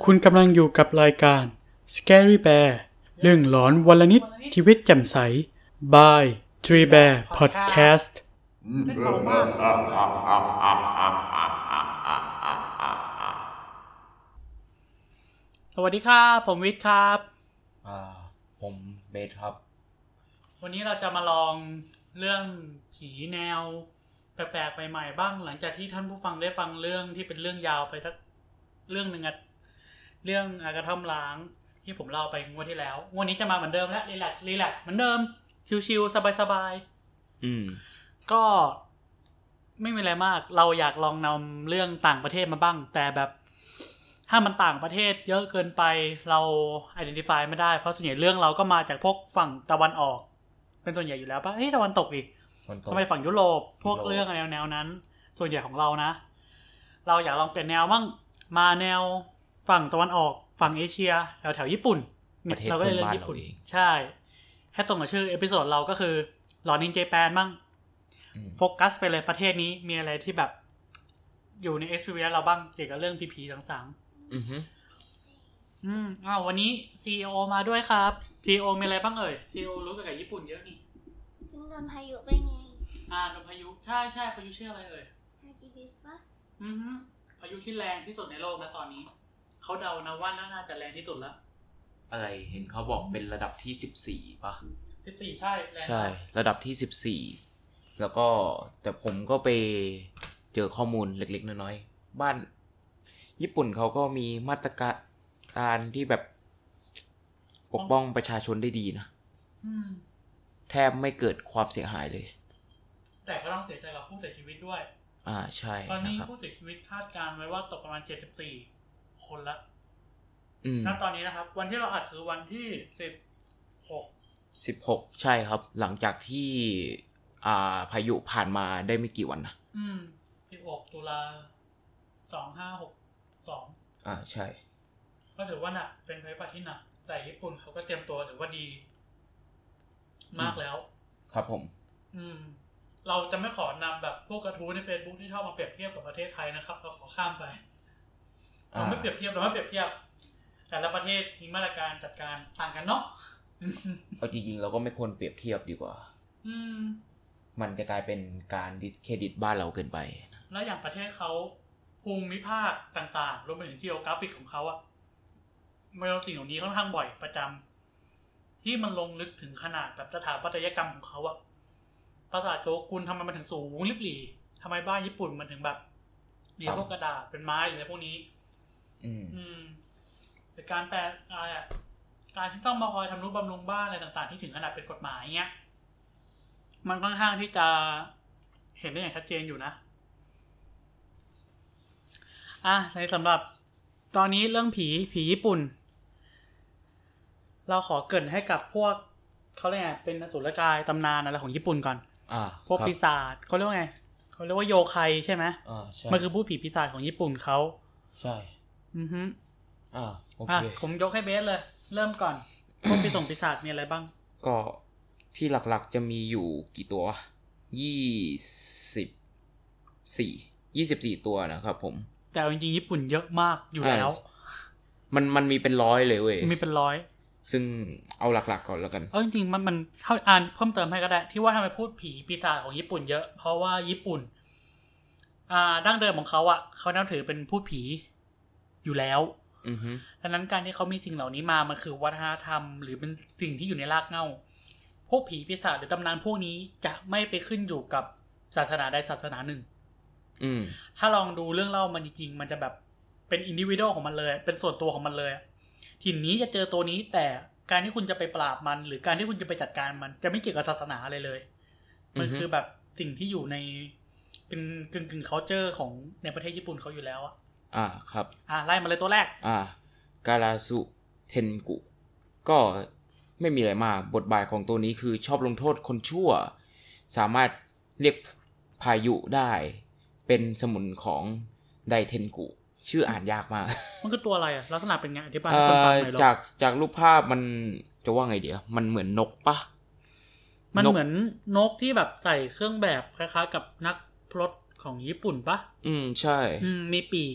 คุณกำลังอยู่กับรายการ Scary Bear เรื่องหลอนวันละนิดชีวิตแจ่มใส by Tree Bear Podcast สวัสดีครับผมวิทย์ครับผมเบสครับวันนี้เราจะมาลองเรื่องผีแนวแปลกๆใหม่ๆบ้างหลังจากที่ท่านผู้ฟังได้ฟังเรื่องที่เป็นเรื่องยาวไปสักเรื่องนึงเรื่องกระท่อมล้างที่ผมเล่าไปงวดที่แล้ววันนี้จะมาเหมือนเดิมแล้วรีแลกซ์เหมือนเดิมชิลๆสบายๆก็ไม่มีอะไรมากเราอยากลองนำเรื่องต่างประเทศมาบ้างแต่แบบถ้ามันต่างประเทศเยอะเกินไปเรา identify ไม่ได้เพราะส่วนใหญ่เรื่องเราก็มาจากพวกฝั่งตะวันออกเป็นส่วนใหญ่อยู่แล้วป่ะตะวันตกอีกทำไมฝั่งยุโรปพวกเรื่องแนวนั้นส่วนใหญ่ของเรานะเราอยากลองเปลี่ยนแนวบ้างมาแนวฝั่งตะวันออกฝั่งเอเชียแถวญี่ปุ่นเราก็เลยเลือกญี่ปุ่นใช่แค่ตรงกับชื่อเอพิโซดเราก็คือหลอนอินเจแปนบ้างโฟกัสไปเลยประเทศนี้มีอะไรที่แบบอยู่ใน experience เราบ้างเกี่ยวกับเรื่องผีๆต่างๆวันนี้ CEO มาด้วยครับ CEO มีอะไรบ้างเอ่ย CEO รู้เกี่ยวกับญี่ปุ่นเยอะนี่โดนพายุไปไงโดนพายุใช่พายุชื่ออะไรเอ่ยฮากิบิสป่ะพายุที่แรงที่สุดในโลกนะตอนนี้เขาเดานะว่าน่าจะแรงที่สุดแล้วอะไรเห็นเขาบอกเป็นระดับที่14ป่ะ 14ใช่แรงใช่ระดับที่14แล้วก็แต่ผมก็ไปเจอข้อมูลเล็กๆน้อยๆบ้านญี่ปุ่นเขาก็มีมาตรการที่แบบปกป้องประชาชนได้ดีนะแทบไม่เกิดความเสียหายเลยแต่ก็ต้องเสียใจกับผู้เสียชีวิตด้วยใช่ตอนนี้ผู้เสียชีวิตคาดการณ์ไว้ว่าตกประมาณ74คนละณตอนนี้นะครับวันที่เราอัดคือวันที่ 16ใช่ครับหลังจากที่พายุผ่านมาได้ไม่กี่วันนะ 16ตุลา2562 ใช่ก็ถือว่าหนักเป็นภัยพิบัติที่หนักแต่ญี่ปุ่นเขาก็เตรียมตัวถือว่าดีมากแล้วครับผมเราจะไม่ขอนำแบบพวกกระทู้ใน Facebook ที่ชอบมาเปรียบเทียบกับประเทศไทยนะครับเราขอข้ามไปเราไม่เปรียบเทียบแต่ละประเทศมีมาตรการจัดการต่างกันเนาะเอาจริงๆเราก็ไม่ควรเปรียบเทียบดีกว่ามันจะกลายเป็นการดิสเครดิตบ้านเราเกินไปแล้วอย่างประเทศเขาภูมิภาคต่างๆรวมไปถึง geographic ของเขาไม่รู้สิ่งเหล่านี้ค่อนข้างบ่อยประจำที่มันลงลึกถึงขนาดแบบสถาปัตยกรรมของเขาปราสาทโจกุนทำไมมันถึงสูงลิบหรี่ทำไมบ้านญี่ปุ่นมันถึงแบบมีพวกกระดาษเป็นไม้หรืออะไรพวกนี้แต่การแปลการที่ต้องมาคอยทำนุบำรุงบ้านอะไรต่างๆที่ถึงขนาดเป็นกฎหมายเงี้ยมันค่อนข้างที่จะเห็นได้อย่างชัดเจนอยู่นะในสำหรับตอนนี้เรื่องผีญี่ปุ่นเราขอเกริ่นให้กับพวกเขาเรียกไงเป็นอสุรกายตำนานอะไรของญี่ปุ่นก่อนพวกปีศาจเขาเรียกว่าไงเขาเรียกว่าโยไคใช่ไหมใช่มันคือผู้ผีปีศาจของญี่ปุ่นเขาใช่โอเคผมยกให้เบสเลยเริ่มก่อนพวกปีศาจมีอะไรบ้างก็ที่หลักๆจะมีอยู่กี่ตัว24ตัวนะครับผมแต่จริงๆญี่ปุ่นเยอะมากอยู่แล้วมันมีเป็น100เลยเว้ยมีเป็น100 ซึ่งเอาหลักๆก่อนแล้วกันจริงๆมันเท่าอ่านเพิ่มเติมให้ก็ได้ที่ว่าทำไมพูดผีปีศาจของญี่ปุ่นเยอะเพราะว่าญี่ปุ่นดั้งเดิมของเขาเขานับถือเป็นพูดผีอยู่แล้วดังนั้นการที่เขามีสิ่งเหล่านี้มามันคือวัฒนธรรมหรือเป็นสิ่งที่อยู่ในรากเหง้าพวกผีปีศาจหรือตำนานพวกนี้จะไม่ไปขึ้นอยู่กับศาสนาใดศาสนาหนึ่งถ้าลองดูเรื่องเล่ามันจริงๆมันจะแบบเป็นอินดิวิวของมันเลยเป็นส่วนตัวของมันเลยถิ่นนี้จะเจอตัวนี้แต่การที่คุณจะไปปราบมันหรือการที่คุณจะไปจัดการมันจะไม่เกี่ยวกับศาสนาอะไรเลยมันคือแบบสิ่งที่อยู่ในเป็นกึ่ง culture ของในประเทศญี่ปุ่นเขาอยู่แล้วครับไล่มาเลยตัวแรกการาสุเทนกุก็ไม่มีอะไรมากบทบาทของตัวนี้คือชอบลงโทษคนชั่วสามารถเรียกพายุได้เป็นสมุนของไดเทนกุชื่ออ่านยากมากมันคือตัวอะไรลักษณะเป็นไงอธิบายให้ฟังหน่อยจากรูปภาพมันจะว่าไงเดี๋ยวมันเหมือนนกปะมันเหมือนนกที่แบบใส่เครื่องแบบคล้ายๆกับนักพรตของญี่ปุ่นปะใช่มีปีก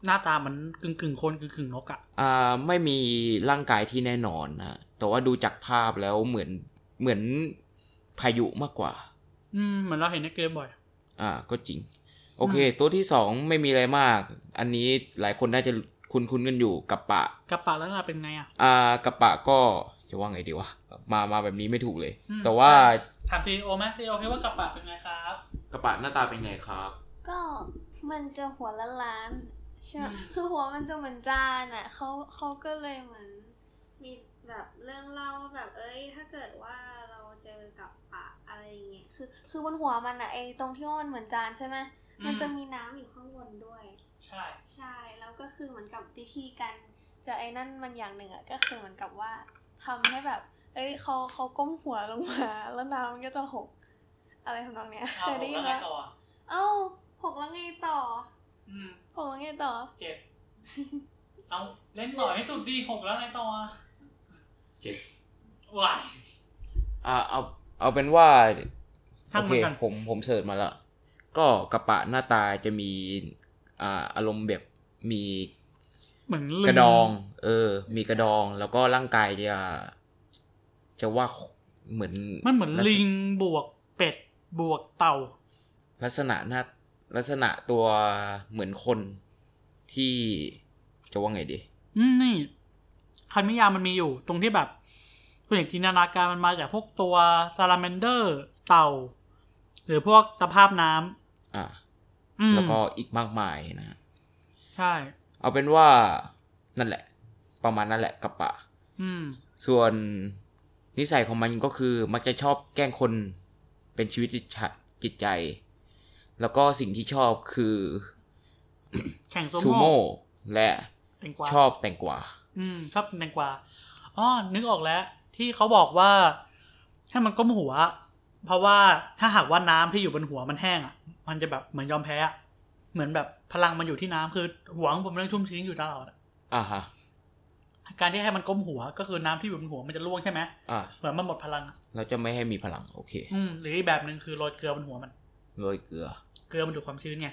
หน้าตามันกึ่งคนกึ่งนกอ่ะไม่มีร่างกายที่แน่นอนนะแต่ว่าดูจากภาพแล้วเหมือนพายุมากกว่าเหมือนเราเห็นในเกมบ่อยก็จริงโอเคตัวที่2ไม่มีอะไรมากอันนี้หลายคนน่าจะคุ้นกันอยู่กับปะแล้วน่ะเป็นไงกับปะก็จะว่าไงดีวะมาแบบนี้ไม่ถูกเลยแต่ว่าถามซีโอไหมซีโอคิดว่ากับปะเป็นไงครับกับปะหน้าตาเป็นไงครับก็มันจะหัวล้านใช่คือหัวมันจะเหมือนจานอ่ะเขาก็เลยเหมือนมีแบบเรื่องเล่าแบบถ้าเกิดว่าเราเจอกับปะอะไรอย่างเงี้ยคือบนหัวมันอ่ะตรงที่ว่ามันเหมือนจานใช่ไหมมันจะมีน้ำอยู่ข้างบนด้วยใช่แล้วก็คือเหมือนกับวิธีการจะนั่นมันอย่างหนึ่งอ่ะก็คือเหมือนกับว่าทำให้แบบเขาก้มหัวลงมาแล้วน้ำมันก็จะหกอะไรทำนองเนี้ยเคยได้ยินไหมหกแล้วไงต่อหกแล้วไงต่อเจ็บเอาเล่นหน่อยให้สุดดีหกแล้วไงต่อเจ็บว้ายเอาเป็นว่าโอเคผมเสิร์ชมาแล้วก็กระปะหน้าตาจะมีอารมณ์แบบมีเหมือนกระดองมีกระดองแล้วก็ร่างกายจะว่าเหมือนมันเหมือนลิงบวกเป็ดบวกเต่าลักษณะตัวเหมือนคนที่จะว่าไงดีนี่คันนิยามมันมีอยู่ตรงที่แบบตัวอย่างจินตนาการมันมาจากพวกตัวซาลาแมนเดอร์เต่าหรือพวกสภาพน้ำแล้วก็อีกมากมายนะใช่เอาเป็นว่านั่นแหละประมาณนั่นแหละกับปะส่วนนิสัยของมันก็คือมักจะชอบแกล้งคนเป็นชีวิตจิตใจแล้วก็สิ่งที่ชอบคือแข่งซูโม่และชอบแตงกวาชอบแตงกวานึกออกแล้วที่เขาบอกว่าให้มันก้มหัวเพราะว่าถ้าหากว่าน้ำที่อยู่บนหัวมันแห้งอ่ะมันจะแบบเหมือนยอมแพ้เหมือนแบบพลังมันอยู่ที่น้ำคือหัวของผมมันชุ่มชื้นอยู่ตลอดฮะการที่ให้มันก้มหัวก็คือน้ำที่อยู่บนหัวมันจะร่วงใช่ไหมเหมือนมันหมดพลังเราจะไม่ให้มีพลังโอเคหรืออีกแบบนึงคือโรยเกลือบนหัวมันโรยเกลือมันดูดความชื้นไง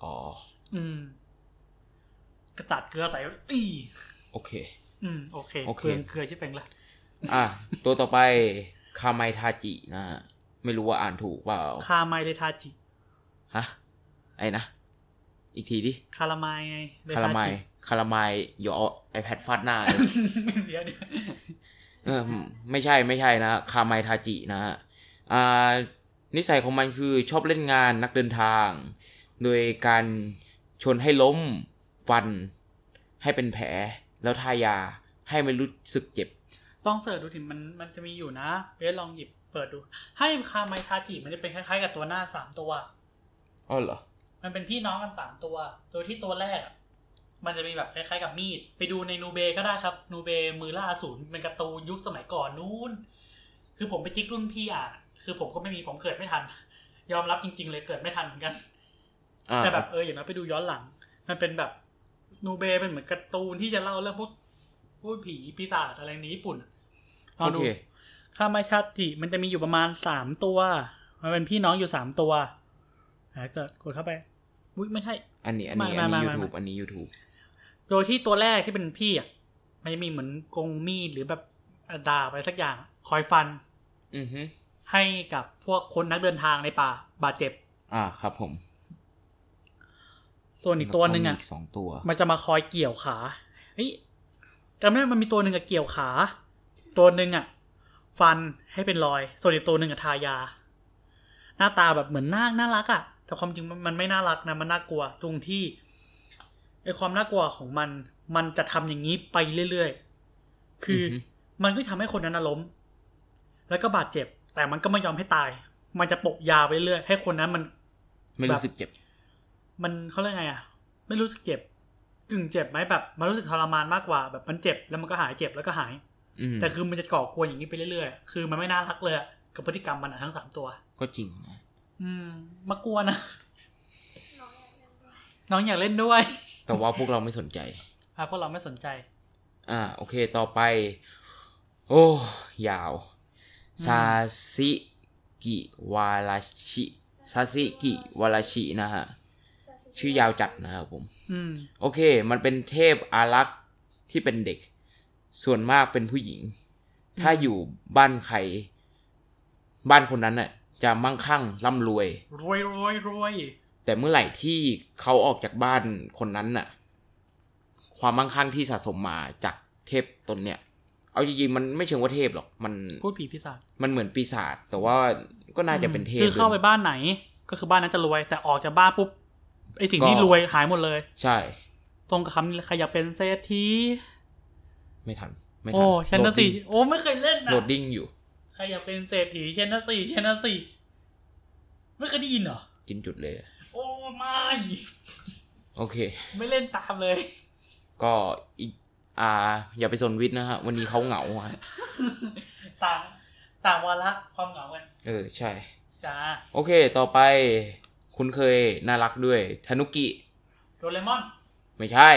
กระตัดเกลือใส่โอเคโอเคเกลือชิบเป็นละตัวต่อไปคาไมทาจินะไม่รู้ว่าอ่านถูกเปล่าคาไมเดทาจิฮะไอ้นะอีกทีดิคาราไมไงคาราไมอย่าเอา iPad ฟาดหน้าเดี๋ยวไม่ใช่นะคาไมทาจินะนิสัยของมันคือชอบเล่นงานนักเดินทางโดยการชนให้ล้มฟันให้เป็นแผลแล้วทายาให้ไม่รู้สึกเจ็บต้องเสิร์ชดูถึงมันจะมีอยู่นะเบสลองหยิบเปิดดูให้คาไมทาจิมันจะเป็นคล้ายๆกับตัวหน้า3ตัวเหรอมันเป็นพี่น้องกัน3ตัวโดยที่ตัวแรกมันจะมีแบบคล้ายๆกับมีดไปดูในนูเบก็ได้ครับนูเบมือล่าอสูรเป็นการ์ตูนยุคสมัยก่อนนู้นคือผมไปจิ๊กรุ่นพี่คือผมก็ไม่มีผมเกิดไม่ทันยอมรับจริงๆเลยเกิดไม่ทันเหมือนกันแต่แบบอย่างนั้นไปดูย้อนหลังมันเป็นแบบนูเบเป็นเหมือนการ์ตูนที่จะเล่าเรื่องพวกพูดผีปีศาจอะไรในญี่ปุ่นลองดูคาไมทาจิมันจะมีอยู่ประมาณ3ตัวมันเป็นพี่น้องอยู่3ตัวกดเข้าไปไม่ใช่อันนี้ YouTube อันนี้ YouTube โดยที่ตัวแรกที่เป็นพี่มันจะมีเหมือนกงมีดหรือแบบดาบอะไรสักอย่างคอยฟันให้กับพวกคนนักเดินทางในป่าบาดเจ็บครับผมส่วนอีกตัวนึง 2ตัวมันจะมาคอยเกี่ยวขาจำได้มันมีตัวนึงเกี่ยวขาตัวนึงฟันให้เป็นรอยส่วนอีกตัวนึงทายาหน้าตาแบบเหมือนน่ารักแต่ความจริงมันไม่น่ารักนะมันน่ากลัวตรงที่ความน่ากลัวของมันจะทำอย่างนี้ไปเรื่อยๆคือมันก็ทำให้คนนั้นล้มแล้วก็บาดเจ็บแต่มันก็ไม่ยอมให้ตายมันจะปกยาไปเรื่อยให้คนนั้นมันไม่รู้สึกเจ็บมันเขาเรียกไงไม่รู้สึกเจ็บกึ่งเจ็บไหมแบบมันรู้สึกทรมานมากกว่าแบบมันเจ็บแล้วมันก็หายเจ็บแล้วก็หายแต่คือมันจะก่อกวนอย่างนี้ไปเรื่อยๆคือมันไม่น่ารักเลยกับพฤติกรรมมันทั้ง3ตัวก็จริงนะมากลัวนะน้องอยากเล่นด้วยแต่ว่าพวกเราไม่สนใจพวกเราไม่สนใจโอเคต่อไปโอ้ยาวซาซิกิวาราชินะฮะชื่อยาวจัดนะครับผม โอเคมันเป็นเทพอารักษ์ที่เป็นเด็กส่วนมากเป็นผู้หญิงถ้าอยู่บ้านใครบ้านคนนั้นน่ะจะมั่งคั่งร่ำรวยแต่เมื่อไหร่ที่เขาออกจากบ้านคนนั้นน่ะความมั่งคั่งที่สะสมมาจากเทพตนเนี่ยเอาจริงๆมันไม่เชิงว่าเทพหรอกมันพูดผีปีศาจมันเหมือนปีศาจแต่ว่าก็น่าจะเป็นเทพคือเข้าไปบ้านไหนก็คือบ้านนั้นจะรวยแต่ออกจากบ้านปุ๊บไอสิ่งที่รวยหายหมดเลยใช่ตรงกับคำนี้ใครอยากเป็นเศรษฐีไม่ทันโอ้ชั้นละสี่โอ้ไม่เคยเล่นนะโหลดดิ้งอยู่ใครอยากเป็นเศรษฐีชั้นละสี่ไม่เคยได้ยินเหรอกินจุดเลยโอ้ไม่โอเคไม่เล่นตามเลยก็อีกอย่าไปสนวิทย์นะฮะวันนี้เขาเหงาฮะต่างวาระความเหงากันใช่จ้าโอเคต่อไปคุณเคยน่ารักด้วยทานุกิโดเรมอนไม่ใช่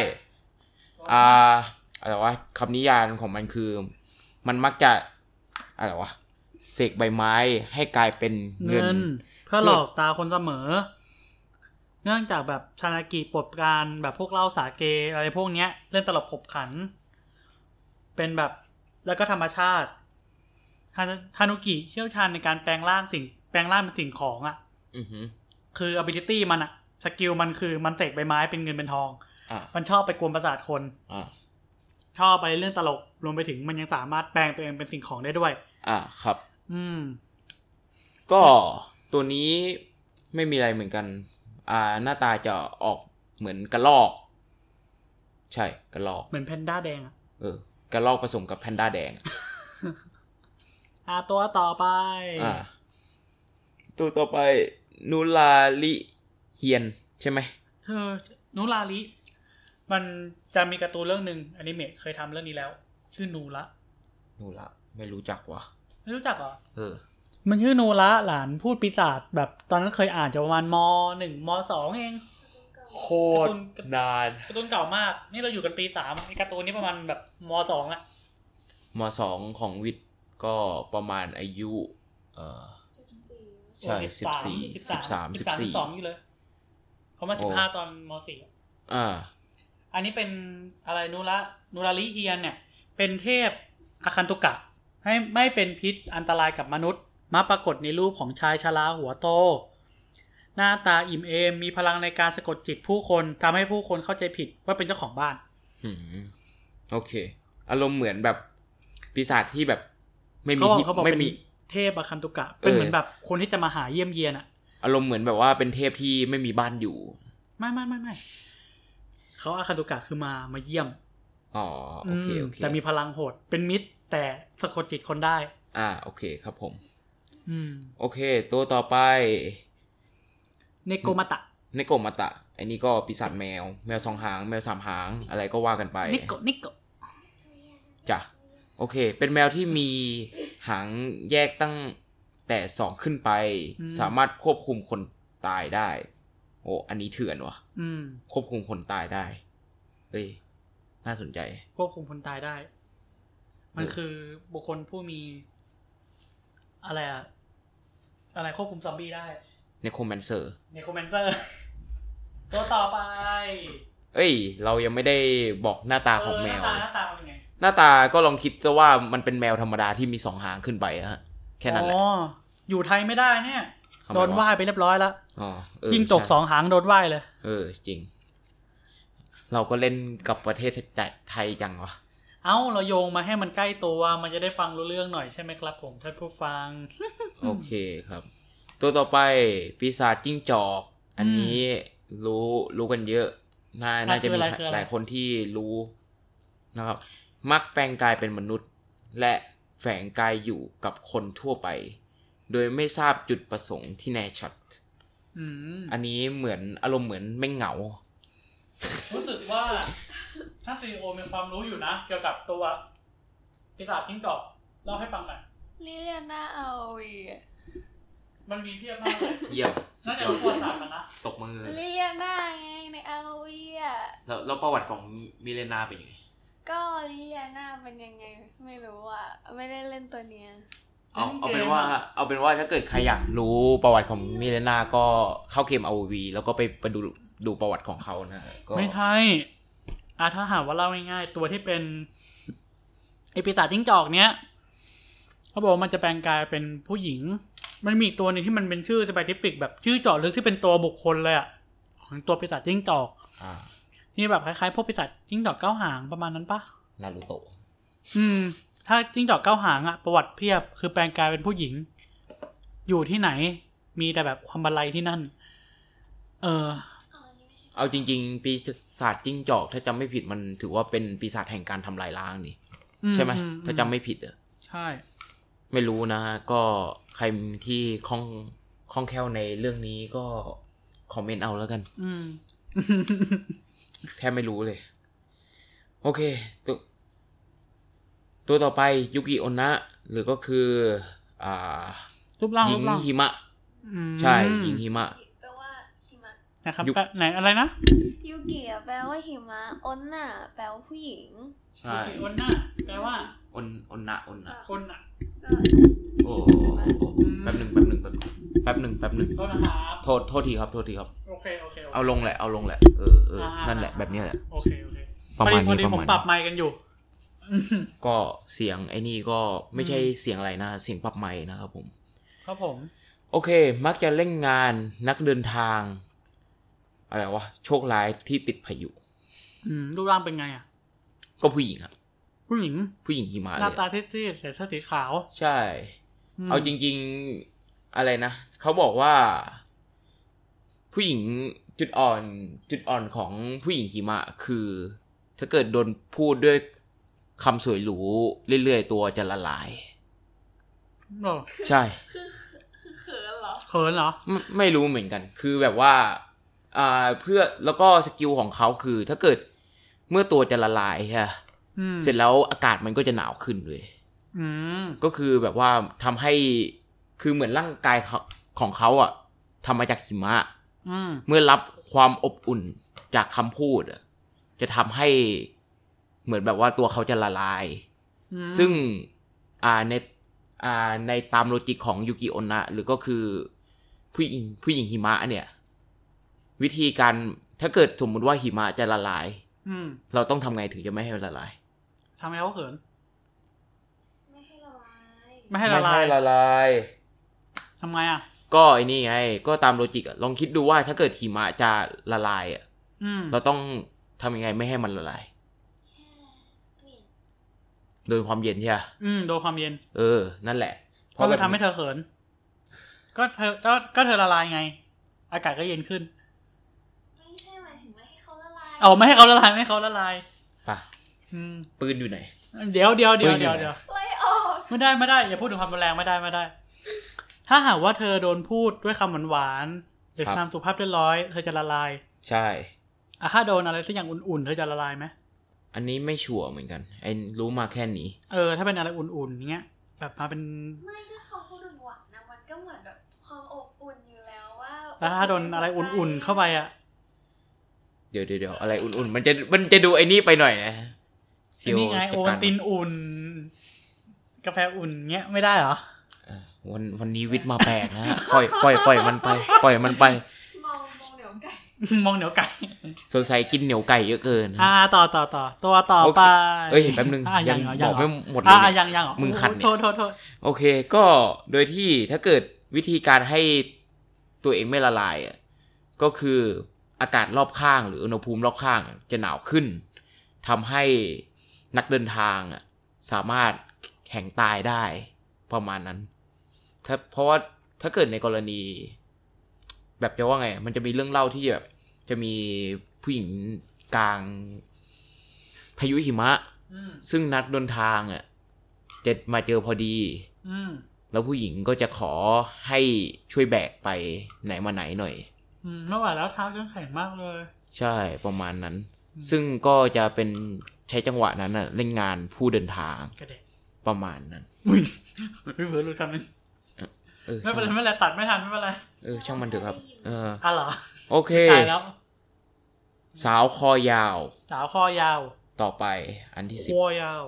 อะไรวะคำนิยามของมันคือมันมักจะอะไรวะเสกใบไม้ให้กลายเป็นเงินเพื่อหลอกตาคนเสมอเนื่องจากแบบชานากิปลดการแบบพวกเหล้าสาเกอะไรพวกเนี้ยเล่นตลกขบขันเป็นแบบแล้วก็ธรรมชาติฮานุกิเชี่ยวชาญในการแปลงร่างเป็นสิ่งของอ่ะคือ ability มันอ่ะสกิลมันคือมันเสกใบไม้เป็นเงินเป็นทองมันชอบไปกวนประสาทคนชอบไปเรื่องตลกรวมไปถึงมันยังสามารถแปลงตัวเองเป็นสิ่งของได้ด้วยครับก็ตัวนี้ไม่มีอะไรเหมือนกันหน้าตาจะออกเหมือนกระรอกใช่กระรอกเหมือนแพนด้าแดงกระรอกผสมกับแพนด้าแดงตัวต่อไปตัวต่อไปนูราลิเฮียนใช่ไหมนูราลิมันจะมีการ์ตูนเรื่องนึงอนิเมะเคยทำเรื่องนี้แล้วชื่อนูระไม่รู้จักวะไม่รู้จักเหรอมันชื่อนูระหลานพูดปีศาจแบบตอนนั้นเคยอ่านจะประมาณม.1 ม.2 เองโคตรนานการ์ตูนเก่ามากนี่เราอยู่กันปี3ไอ้การ์ตูนนี้ประมาณแบบม.2 อ่ะม.2 ของวิทย์ก็ประมาณอายุใช่14 13อยู่เลยเขามา15ตอนม.4 อันนี้เป็นอะไรนูราลิเฮียนเนี่ยเป็นเทพอาคันตุกะให้ไม่เป็นพิษอันตรายกับมนุษย์มาปรากฏในรูปของชายชราหัวโตหน้าตาอิ่มเอมมีพลังในการสะกดจิตผู้คนทำให้ผู้คนเข้าใจผิดว่าเป็นเจ้าของบ้านโอเคอารมณ์เหมือนแบบปีศาจที่แบบไม่มีที่ไม่มีเทพอาคันตุกะเป็นเหมือนแบบคนที่จะมาหาเยี่ยมเยียนอะอารมณ์เหมือนแบบว่าเป็นเทพที่ไม่มีบ้านอยู่ไม่เขาอาคันตุกะคือมาเยี่ยมโอเคแต่มีพลังโหดเป็นมิตรแต่สะกดจิตคนได้โอเคครับผมโอเคตัวต่อไปเนโกมาตะอันนี้ก็ปีศาจแมว2 หางแมว3 หางอะไรก็ว่ากันไปนิโกจ้ะโอเคเป็นแมวที่มีหางแยกตั้งแต่2ขึ้นไปสามารถควบคุมคนตายได้โอ้อันนี้เถื่อนว่ะควบคุมคนตายได้น่าสนใจควบคุมคนตายได้มันคือบุคคลผู้มีอะไรควบคุมซอมบี้ได้เนโคแมนเซอร์ตัวต่อไปเรายังไม่ได้บอกหน้าตาของแมวหน้าตาเป็นไงหน้าตาก็ลองคิดก็ว่ามันเป็นแมวธรรมดาที่มี2 หางขึ้นไปฮะแค่นั้นแหละอยู่ไทยไม่ได้เนี่ยโดนว่ายไปเรียบร้อยแล้วจิ้งจก2 หางโดนว่ายเลยจริงเราก็เล่นกับประเทศไทยจังวะเราโยงมาให้มันใกล้ตัวมันจะได้ฟังรู้เรื่องหน่อยใช่ไหมครับผมท่านผู้ฟังโอเคครับตัวต่อไปปีศาจจิ้งจอกอันนี้รู้กันเยอะน่าจะมีหลายคนที่รู้นะครับมักแปลงกายเป็นมนุษย์และแฝงกายอยู่กับคนทั่วไปโดยไม่ทราบจุดประสงค์ที่แน่ชัดอันนี้เหมือนอารมณ์เหมือนไม่เหงารู้สึกว่าท่านซีโอมีความรู้อยู่นะเกี่ยวกับตัวปีศาจจิ้งจอกเล่าให้ฟังหน่อยลิเลียนาเอาวีมันมีเทียบมากเลยเยี่ยมน่าจะรู้ประวัติมันนะตกมือลิเลียนาไงในเอาวีแล้วประวัติของมิเลนาเป็นยังไงก็ลิเลียนาเป็นยังไงไม่รู้ไม่ได้เล่นตัวเนี้ยเอาเป็นว่าถ้าเกิดใครอยากรู้ประวัติของมิเลนาก็เข้าเกม ROV แล้วก็ไปดูดูประวัติของเขานะก็ไม่ใช่ถ้าหากว่าเล่าง่ายๆตัวที่เป็นไอปีศาจจิ้งจอกเนี้ยเขาบอกว่ามันจะแปลงกายเป็นผู้หญิงมันมีตัวนึงที่มันเป็นชื่อสเปซิฟิกแบบชื่อเจาะลึกที่เป็นตัวบุคคลเลยอ่ะของตัวปีศาจจิ้งจอกนี่แบบคล้ายๆพวกปีศาจจิ้งจอกเก้าหางประมาณนั้นปะนารูโตะถ้าจิ้งจอกเก้าหางอ่ะประวัติเพียบคือแปลงกายเป็นผู้หญิงอยู่ที่ไหนมีแต่แบบความบันไลที่นั่นเอาจริงๆปีศาจจิ้งจอกถ้าจำไม่ผิดมันถือว่าเป็นปีศาจแห่งการทำลายล้างนี่ใช่ไหมถ้าจำไม่ผิดใช่ไม่รู้นะก็ใครที่คล่องแคล่วในเรื่องนี้ก็คอมเมนต์เอาแล้วกันแทบไม่รู้เลยโอเคตัวต่อไปยุกิโอนะหรือก็คือรูปร่างหญิงหิมะใช่หญิงหิมะแปลว่าหิมะนะครับไหนอะไรนะยุกิแปลว่าหิมะอนน่ะแปลว่าผู้หญิงใช่ยุกิอนน่ะแปลว่าอนน่ะโอ้แป๊บนึงโทษนะครับโทษทีครับโอเคเอาลงแหละนั่นแหละแบบนี้แหละโอเคประมาณนี้ผมปรับไมค์กันอยู่ก็เสียงไอ้นี่ก็ไม่ใช่เสียงอะไรนะเสียงปรับไมค์นะครับผมครับผมโอเคมักจะเล่นงานนักเดินทางอะไรวะโชคร้ายที่ติดพายุรูปร่างเป็นไงอ่ะก็ผู้หญิงครับผู้หญิงหิมะเลยหน้าตาเท่ๆใส่เสื้อสีขาวใช่เอาจริงๆอะไรนะเขาบอกว่าผู้หญิงจุดอ่อนของผู้หญิงหิมะคือถ้าเกิดโดนพูดด้วยคำสวยหรูเรื่อยๆตัวจะละลายใช่คือเขินเหรอไม่รู้เหมือนกันคือแบบว่าเพื่อแล้วก็สกิลของเขาคือถ้าเกิดเมื่อตัวจะละลายใช่เสร็จแล้วอากาศมันก็จะหนาวขึ้นเลยก็คือแบบว่าทำให้คือเหมือนร่างกายของเขาอ่ะทำมาจากหิมะเมื่อรับความอบอุ่นจากคำพูดจะทำให้เหมือนแบบว่าตัวเขาจะละลายซึ่งในตามโลจิกของยูกิโอนะหรือก็คือผู้หญิงหิมะเนี่ยวิธีการถ้าเกิดสมมุติว่าหิมะจะละลายเราต้องทำไงถึงจะไม่ให้ละลายทำไงเขาเขินไม่ให้ละลายทำไงอ่ะก็ไอ้นี่ไงก็ตามโลจิกลองคิดดูว่าถ้าเกิดหิมะจะละลายเราต้องทำยังไงไม่ให้มันละลายโดยความเย็นใช่ไหมโดยความเย็นนั่นแหละเพราะมันทำให้เธอเขินก็เธอละลายไงอากาศก็เย็นขึ้นไม่ใช่หมายถึงไม่ให้เขาละลายไม่ให้เขาละลายป่ะปืนอยู่ไหนเดี๋ยวไล่ออกไม่ได้อย่าพูดถึงความรุนแรงไม่ได้ถ้าหากว่าเธอโดนพูดด้วยคำหวานๆหรือคำสุภาพเรียบร้อยเธอจะละลายใช่ถ้าโดนอะไรสักอย่างอุ่นๆเธอจะละลายไหมอันนี้ไม่ชัวร์เหมือนกันไอ้รู้มาแค่นี้ถ้าเป็นอะไรอุ่นๆเงี้ยแบบมาเป็นไม่ก็เขาพูดหวานนะมันก็เหมือนแบบความอบอุ่นอยู่แล้วว่าแล้วถ้าโดนอะไรอุ่นๆเข้าไปอ่ะเดี๋ยวอะไรอุ่นๆมันจะดูไอ้นี่ไปหน่อยนะนี่ไงโอวัลตินอุ่นกาแฟอุ่นเงี้ยไม่ได้เหรอวันนี้วิทย์มาแปลกนะปล่อยมันไปมองเหนียวไก่สงสัยกินเหนียวไก่เยอะเกินต่อตัวต่อไปแป๊บนึงยังบอกไม่หมดเลยยังมึงขัดเนี่ยโทษโอเคก็โดยที่ถ้าเกิดวิธีการให้ตัวเองไม่ละลายก็คืออากาศรอบข้างหรืออุณหภูมิรอบข้างจะหนาวขึ้นทำให้นักเดินทางสามารถแข็งตายได้ประมาณนั้นเพราะว่าถ้าเกิดในกรณีแบบจะว่าไงมันจะมีเรื่องเล่าที่แบบจะมีผู้หญิงกลางพายุหิมะซึ่งนักเดินทางจะมาเจอพอดีแล้วผู้หญิงก็จะขอให้ช่วยแบกไปไหนมาไหนหน่อยเมื่อวานแล้วเท้าแข็งมากเลยใช่ประมาณนั้นซึ่งก็จะเป็นใช้จังหวะนั้นเล่นงานผู้เดินทางประมาณนั้นไม่เผลอรู้คำนึงไม่เป็นไรตัดไม่ทันไม่เป็นไรช่างมันเถอะครับเหรอโอเคสาวคอยาวต่อไปอันที่10 คอยาว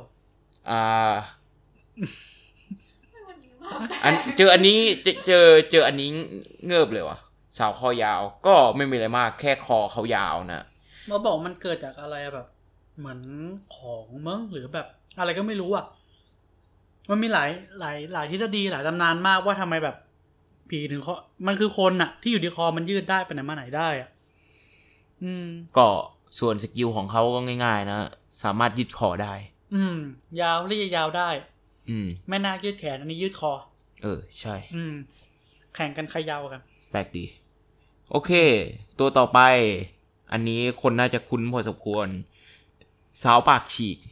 เจออันนี้เจออันนี้เงือบเลยวะสาวคอยาว ก็ไม่มีอะไรมากแค่คอเขายาวนะมาบอกมันเกิดจากอะไรแบบ เหมือนของมั้งหรือแบบอะไรก็ไม่รู้อ่ะมันมีหลายทฤษฎีหลายตำนานมากว่าทำไมแบบผีถึงคอมันคือคนน่ะที่อยู่ที่คอมันยืดได้ไปไหนมาไหนได้อ่ะก็ส่วนสกิลของเขาก็ง่ายๆนะสามารถยืดคอได้ยาวเรียกยาวได้แม่นาคยืดแขนอันนี้ยืดคอใช่แข่งกันใครยาวกันแปลกดีโอเคตัวต่อไปอันนี้คนน่าจะคุ้นพอสมควรสาวปากฉีก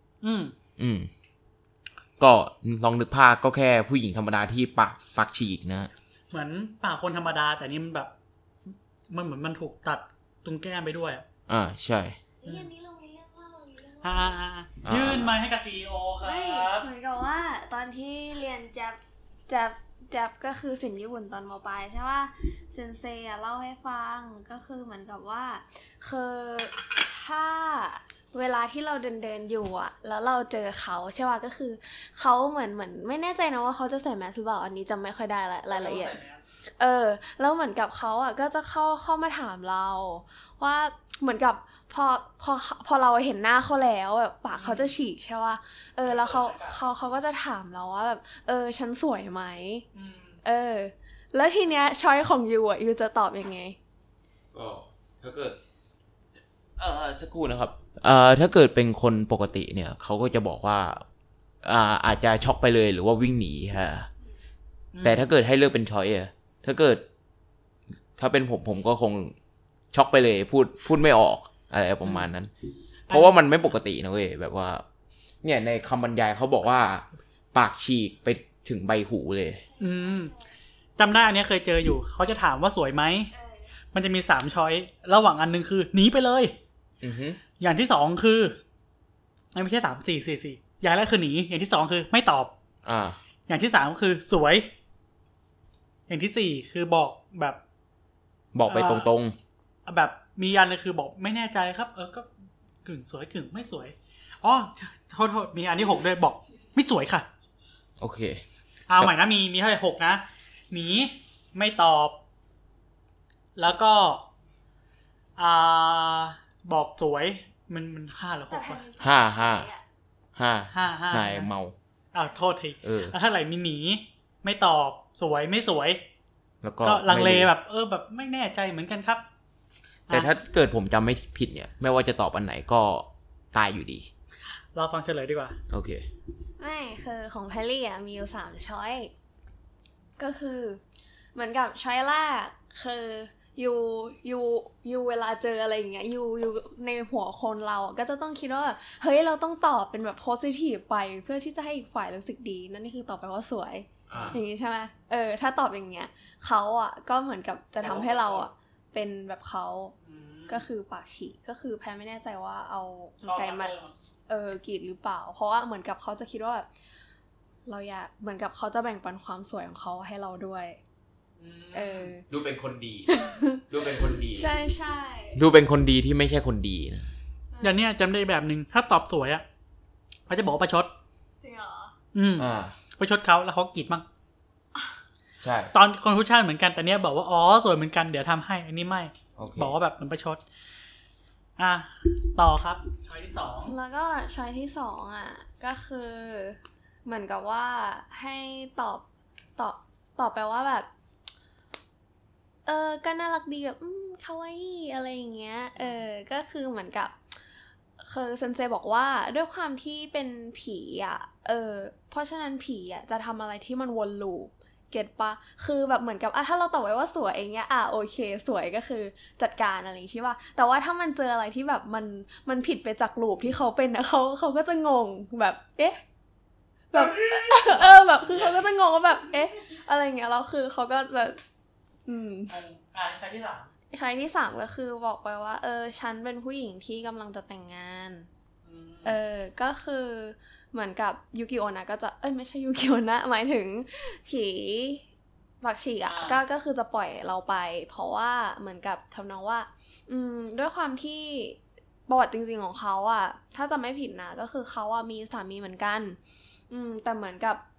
ก็ลองนึกภาพก็แค่ผู้หญิงธรรมดาที่ปากฉีกนะเหมือนปากคนธรรมดาแต่นี่มันแบบมันเหมือนมันถูกตัดตรงแก้มไปด้วยใช่อันนี้เรามีเรื่องเล่ายื่นมาให้กับ CEO ครับเหมือนกับว่าตอนที่เรียนจับก็คือสิ่งญี่ปุ่นตอนม.ปลายใช่ป่ะเซนเซเล่าให้ฟังก็คือเหมือนกับว่าคือถ้าเวลาที่เราเดินอยู่อ่ะแล้วเราเจอเขาใช่ป่ะก็คือเขาเหมือนไม่แน่ใจนะว่าเขาจะใส่แมสหรือเปล่าอันนี้จำไม่ค่อยได้รายละเอียดแล้วเหมือนกับเขาอ่ะก็จะเข้ามาถามเราว่าเหมือนกับพอเราเห็นหน้าเขาแล้วแบบปากเขาจะฉีกใช่ป่ะแล้วเขาก็จะถามเราว่าแบบฉันสวยไหมแล้วทีเนี้ยช้อยของยูอ่ะยูจะตอบยังไงก็ถ้าเกิดสักครู่นะครับถ้าเกิดเป็นคนปกติเนี่ยเขาก็จะบอกว่าอาจจะช็อกไปเลยหรือว่าวิ่งหนีฮะแต่ถ้าเกิดให้เลือกเป็นช้อยถ้าเป็นผมก็คงช็อกไปเลยพูดไม่ออกอะไรประมาณนั้นเพราะว่ามันไม่ปกตินะเว้ยแบบว่าเนี่ยในคำบรรยายเขาบอกว่าปากฉีกไปถึงใบหูเลยจำได้อันนี้เคยเจออยู่เขาจะถามว่าสวยไหมมันจะมี3ช้อยระหว่างอันนึงคือหนีไปเลยอย่างที่2คือไม่ใช่3 4อย่างแรกคือหนีอย่างที่2คือไม่ตอบอย่างที่3คือสวยอย่างที่4คือบอกไปตรงๆแบบมีอันนึงคือบอกไม่แน่ใจครับก็กึ่งสวยกึ่งไม่สวยโทษมีอันที่6ด้วยบอกไม่สวยค่ะโอเคเอาใหม่นะมีเท่าไหร่6นะหนีไม่ตอบแล้วก็บอกสวยมัน5หรือ6วะ 5นายเมาโทษทีแล้วเท่าไหร่มีหนีไม่ตอบสวยไม่สวยแล้วก็ลังเลแบบแบบไม่แน่ใจเหมือนกันครับแต่ถ้าเกิดผมจำไม่ผิดเนี่ยไม่ว่าจะตอบอันไหนก็ตายอยู่ดีเราฟังเฉลยดีกว่าโอเคไม่คือของแพรรี่มีอยู่3ช้อยก็คือเหมือนกับช้อยแรกคือยูเวลาเจออะไรอย่างเงี้ยยูในหัวคนเราก็จะต้องคิดว่าเฮ้ยเราต้องตอบเป็นแบบ positive ไปเพื่อที่จะให้อีกฝ่ายรู้สึกดีนั่นนี่คือตอบไปว่าสวยอย่างงี้ใช่ไหมถ้าตอบอย่างเงี้ยเขาก็เหมือนกับจะทำให้เราเป็นแบบเขาก็คือปากฉีกก็คือแพรไม่แน่ใจว่าเอาไกลมากรีดหรือเปล่าเพราะว่าเหมือนกับเขาจะคิดว่าเราอยากเหมือนกับเขาจะแบ่งปันความสวยของเขาให้เราด้วยดูเป็นคนดี ดูเป็นคนดีใช่ใช่ดูเป็นคนดีที่ไม่ใช่คนดีนะอย่างเนี้ยจำได้แบบนึงถ้าตอบสวยเขาจะบอกว่าประชดจริงเหรอประชดเขาแล้วเขากรีดมั่งใช่ตอนคอนคูชั่นเหมือนกันแต่เนี้ยบอกว่าสวยเหมือนกันเดี๋ยวทำให้อันนี้ไม่ บอกว่าแบบมันประชดต่อครับช้อยที่2 แล้วก็ช้อยที่2ก็คือเหมือนกับว่าให้ตอบไปว่าแบบก็น่ารักดีแบบคาวาอิอะไรอย่างเงี้ยก็คือเหมือนกับคือเซนเซบอกว่าด้วยความที่เป็นผีเพราะฉะนั้นผีจะทำอะไรที่มันวนลูปเก็ทปะคือแบบเหมือนกับถ้าเราตอบไว้ว่าสวยอย่างเงี้ยโอเคสวยก็คือจัดการอะไรใช่ป่ะแต่ว่าถ้ามันเจออะไรที่แบบมันผิดไปจากลูปที่เขาเป็นเขาก็จะงงแบบแบบแบบคือเขาก็จะงงว่าแบบอะไรเงี้ยแล้วคือเขาก็จะใครที่ 3ก็คือบอกไปว่าฉันเป็นผู้หญิงที่กำลังจะแต่งงานก็คือเหมือนกับยูกิโอนะก็จะไม่ใช่ยูกิโอนะหมายถึงผีปากฉีกก็คือจะปล่อยเราไปเพราะว่าเหมือนกับทำนองว่าด้วยความที่ประวัติจริงๆของเขาถ้าจะไม่ผิดนะก็คือเขามีสามีเหมือนกันแต่เหมือนกับ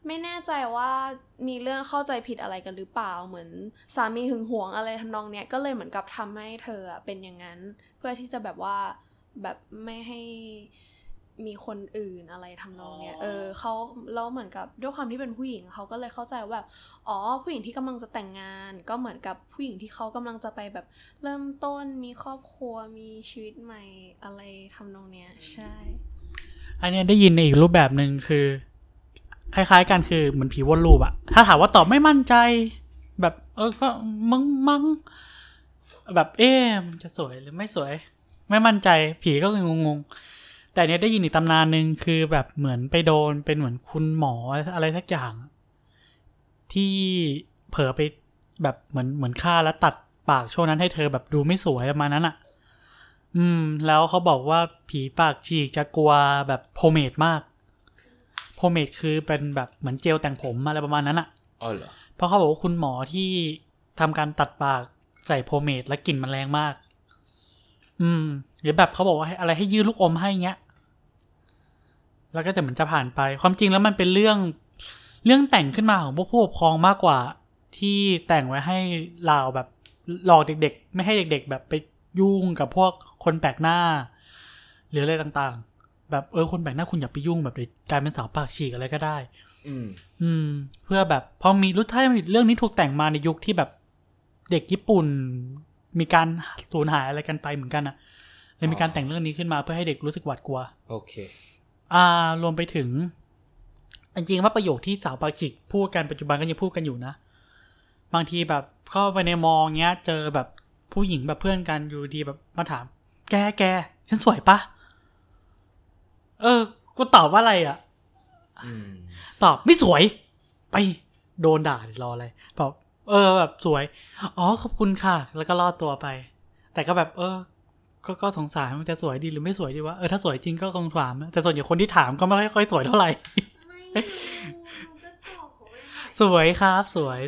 ไม่แน่ใจว่ามีเรื่องเข้าใจผิดอะไรกันหรือเปล่าเหมือนสามีหึงหวงอะไรทำนองเนี้ยก็เลยเหมือนกับทำให้เธอเป็นอย่างนั้นเพื่อที่จะแบบว่าแบบไม่ให้มีคนอื่นอะไรทำนองเนี้ยเขาแล้วเหมือนกับด้วยความที่เป็นผู้หญิงเขาก็เลยเข้าใจว่าแบบอ๋อผู้หญิงที่กำลังจะแต่งงานก็เหมือนกับผู้หญิงที่เขากำลังจะไปแบบเริ่มต้นมีครอบครัวมีชีวิตใหม่อะไรทำนองเนี้ยใช่อันนี้ได้ยินในอีกรูปแบบนึงคือคล้ายๆกันคือเหมือนผีวนลูปอะถ้าถามว่าตอบไม่มั่นใจแบบก็มั้งแบบมันจะสวยหรือไม่สวยไม่มั่นใจผีก็งงๆแต่เนี้ยได้ยินอีกตำนานนึงคือแบบเหมือนไปโดนเป็นเหมือนคุณหมออะไรสักอย่างที่เผลอไปแบบเหมือนฆ่าแล้วตัดปากช่วงนั้นให้เธอแบบดูไม่สวยประมาณนั้นอะแล้วเขาบอกว่าผีปากฉีกจะกลัวแบบโพเมดมากโพเมดคือเป็นแบบเหมือนเจลแต่งผมอะไรประมาณนั้นอ่ะอ๋อเหรอเพราะเขาบอกว่าคุณหมอที่ทำการตัดปากใส่โพเมดและกลิ่นมันแรงมากหรือแบบเขาบอกว่าอะไรให้ยืดลูกอมให้เงี้ยแล้วก็จะเหมือนจะผ่านไปความจริงแล้วมันเป็นเรื่องแต่งขึ้นมาของพวกผู้ปกครองมากกว่าที่แต่งไว้ให้เราแบบหลอกเด็กๆไม่ให้เด็กๆแบบไปยุ่งกับพวกคนแปลกหน้าหรืออะไรต่างๆแบบคนแปลกหน้าคุณอย่าไปยุ่งแบบเลยกลายเป็นสาวปากฉีกอะไรก็ได้เพื่อแบบพอมีรู้ท่าเรื่องนี้ถูกแต่งมาในยุคที่แบบเด็กญี่ปุ่นมีการสูญหายอะไรกันไปเหมือนกันอ่ะเลยมีการแต่งเรื่องนี้ขึ้นมาเพื่อให้เด็กรู้สึกหวาดกลัวโอเครวมไปถึงจริงๆว่าประโยคที่สาวปากฉีกพูดกันปัจจุบันก็ยังพูดกันอยู่นะบางทีแบบเข้าไปในมอเงี้ยเจอแบบผู้หญิงแบบเพื่อนกันอยู่ดีแบบมาถามแกฉันสวยปะกูตอบว่าอะไรอ่ะตอบไม่สวยไปโดนด่ารออะไรบอกแบบสวยอ๋อขอบคุณค่ะแล้วก็รอดตัวไปแต่ก็แบบก็สงสัยมันจะสวยดีหรือไม่สวยดีวะถ้าสวยจริงก็คงถามแต่ส่วนใหญ่คนที่ถามก็ไม่ค่อยสวยเท่าไหร่สวยครับสวย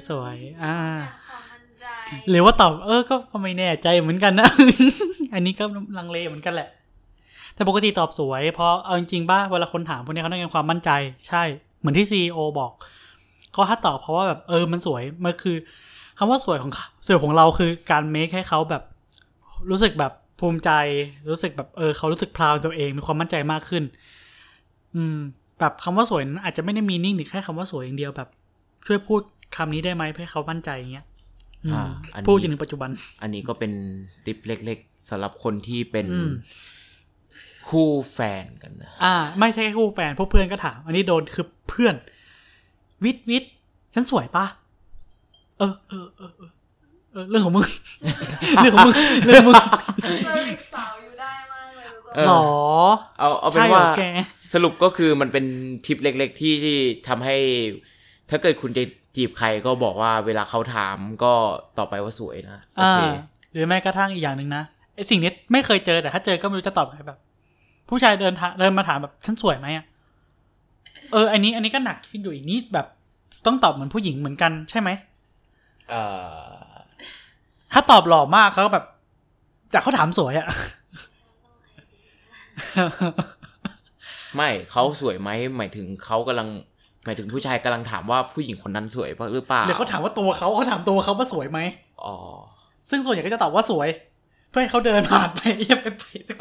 หรือว่าตอบก็ไม่แน่ใจเหมือนกันนะอันนี้ก็ลังเลเหมือนกันแหละแต่ปกติตอบสวยเพราะเอาจริงๆบ้าเวลาคนถามพวกนี้เขาต้องการความมั่นใจใช่เหมือนที่ CEO บอกเขาถ้าตอบเพราะว่าแบบมันสวยมันคือคำว่าสวยของเราคือการเมคให้เขาแบบรู้สึกแบบภูมิใจรู้สึกแบบเขารู้สึกพราวตัวเองมีความมั่นใจมากขึ้นแบบคำว่าสวยนั้นอาจจะไม่ได้มีนิ่งหรือแค่คำว่าสวยอย่างเดียวแบบช่วยพูดคำนี้ได้ไหมให้เขามั่นใจอย่างเงี้ยพูดจนถึงปัจจุบันอันนี้ก็เป็นทิปเล็กๆสำหรับคนที่เป็นคู่แฟนกันนะไม่ใช่คู่แฟนพวกเพื่อนก็ถามอันนี้โดนคือเพื่อนวิทฉันสวยปะเรื่องของมึงเรื่องของมึงเจอเด็กสาวอยู่ได้มากเลยหรอเอาเป็นว่าสรุปก็คือมันเป็นทิปเล็กๆที่ทำให้ถ้าเกิดคุณจะจีบใครก็บอกว่าเวลาเขาถามก็ตอบไปว่าสวยนะโอเคหรือแม้กระทั่งอีกอย่างนึงนะไอ้สิ่งนี้ไม่เคยเจอแต่ถ้าเจอก็ไม่รู้จะตอบไงแบบผู้ชายเดินมาถามแบบฉันสวยไหมอ่ะอันนี้ก็หนักขึ้นอยู่อีกนิดแบบต้องตอบเหมือนผู้หญิงเหมือนกันใช่ไหมถ้าตอบหล่อมากเขาแบบแต่เขาถามสวยอ่ะไม่เขาสวยไหมหมายถึงผู้ชายกำลังถามว่าผู้หญิงคนนั้นสวยหรือเปล่าหรือเขาถามว่าตัวเขาถามตัวเขาว่าสวยไหมซึ่งส่วนใหญ่ก็จะตอบว่าสวยเพื่อให้เขาเดินผ่านไปอย่าไป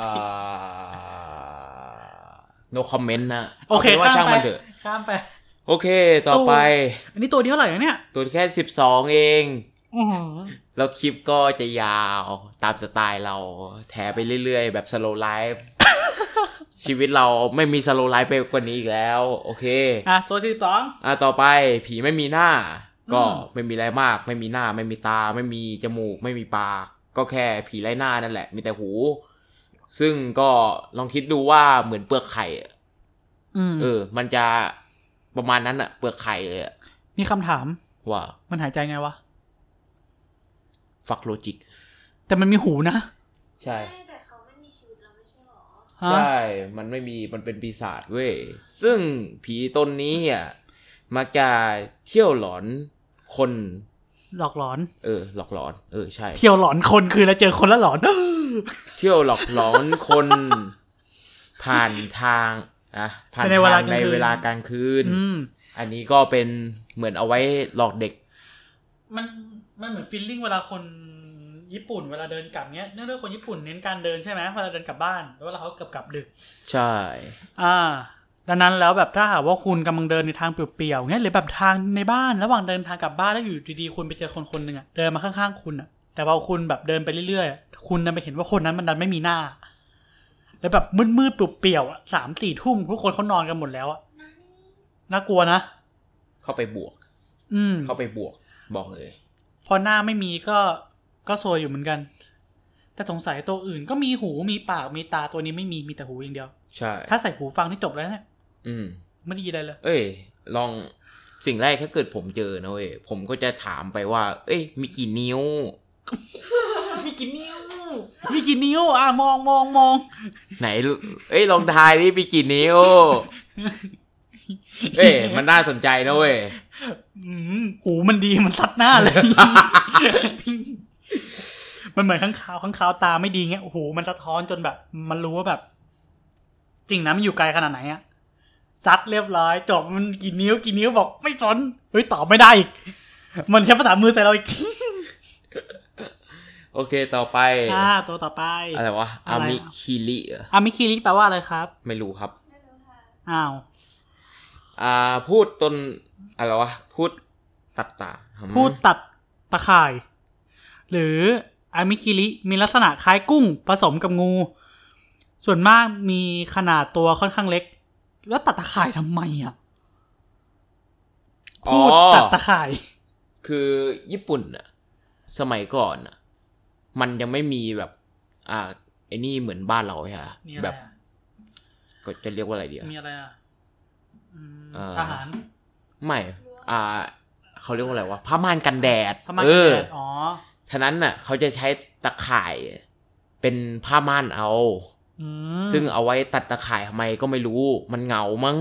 no comment นะโอเคข้ามไปโอเคต่อไปอันนี้ตัวเดียวเท่าไหร่เนี่ยตัวแค่12เองแล้วคลิปก็จะยาวตามสไตล์เราแถไปเรื่อยๆแบบ slow life ชีวิตเราไม่มี slow life ไปกว่านี้อีกแล้วโอเคตัวที่ 2ต่อไปผีไม่มีหน้าก็ไม่มีอะไรมากไม่มีหน้าไม่มีตาไม่มีจมูกไม่มีปากก็แค่ผีไร้หน้านั่นแหละมีแต่หูซึ่งก็ลองคิดดูว่าเหมือนเปลือกไข่มันจะประมาณนั้นอะเปลือกไข่เลยมีคำถามว่ามันหายใจไงวะฟักโลจิกแต่มันมีหูนะใช่แต่เขาไม่มีชีวิตแล้วไม่ใช่หรอใช่มันไม่มีมันเป็นปีศาจเว้ยซึ่งผีตนนี้อ่ะมักจะเที่ยวหลอนคนหลอกหลอนหลอกหลอนใช่เที่ยวหลอนคนคือแล้วเจอคนแล้วหลอนเที่ยวหลอกหลอนคนผ่านทางผ่านในเวลาทางกลางในคืนเวลากลางคืนอันนี้ก็เป็นเหมือนเอาไว้หลอกเด็กมันเหมือนฟีลลิ่งเวลาคนญี่ปุ่นเวลาเดินกลับเนี้ยเนื่องด้วยคนญี่ปุ่นเน้นการเดินใช่ไหมเวลาเดินกลับบ้านแล้วเวลาเขากลับดึกใช่ดังนั้นแล้วแบบถ้าหากว่าคุณกำลังเดินในทางเปลี่ยวๆเนี้ยหรือแบบทางในบ้านระหว่างเดินทางกลับบ้านแล้วอยู่ดีๆคุณไปเจอคนนึงอ่ะเดินมาข้างๆคุณอ่ะแต่พอคุณแบบเดินไปเรื่อยๆคุณจะไปเห็นว่าคนนั้นมันดันไม่มีหน้าแล้วแบบมืดๆเปลี่ยวๆอ่ะ 3-4 ทุ่มทุกคนเขานอนกันหมดแล้วอ่ะน่ากลัวนะเข้าไปบวกเข้าไปบวกบอกเลยพอหน้าไม่มีก็ซวยอยู่เหมือนกันแต่สงสัยตัวอื่นก็มีหูมีปากมีตาตัวนี้ไม่มีแต่หูอย่างเดียวใช่ถ้าใส่หูฟังที่จบแล้วเนี่ยไม่ได้ยินอะไรเลยลองสิ่งแรกถ้าเกิดผมเจอนะเว้ยผมก็จะถามไปว่ามีกี่นิ้วมีกี่นิ้วมองไหนลองทายดิมีกี่นิ้วมันน่าสนใจนะเว้ยหูมันดีมันซัดหน้าเลย มันเหมือนข้างคาวตาไม่ดีเงี้ยโอ้โหมันสะท้อนจนแบบมันรู้ว่าแบบจริงนะมันอยู่ไกลขนาดไหนอะซัดเรียบร้อยจบมันกี่นิ้วบอกไม่สนตอบไม่ได้อีกมันแค่ภาษามือใส่เราอีกโอเคต่อไปตัวต่อไปอะไรวะอามิคิริอามิคิริแปลว่าอะไรครับไม่รู้ครับอ้าวพูดต้นอะไรวะพูดตัดตะข่ายหรืออามิคิริมีลักษณะคล้ายกุ้งผสมกับงูส่วนมากมีขนาดตัวค่อนข้างเล็กแล้วตัดตะข่ายทำไมพูดตัดตะข่ายคือญี่ปุ่นน่ะสมัยก่อนน่ะมันยังไม่มีแบบไอ้นี่เหมือนบ้านเราใช่แบบก็จะเรียกว่าอะไรดีมีอะไรทหารไม่เขาเรียกว่าอะไรวะผ้าม่านกันแดดฉะนั้นน่ะเขาจะใช้ตะข่ายเป็นผ้าม่านเอาซึ่งเอาไว้ตัดตะข่ายทำไมก็ไม่รู้มันเหงามั้ง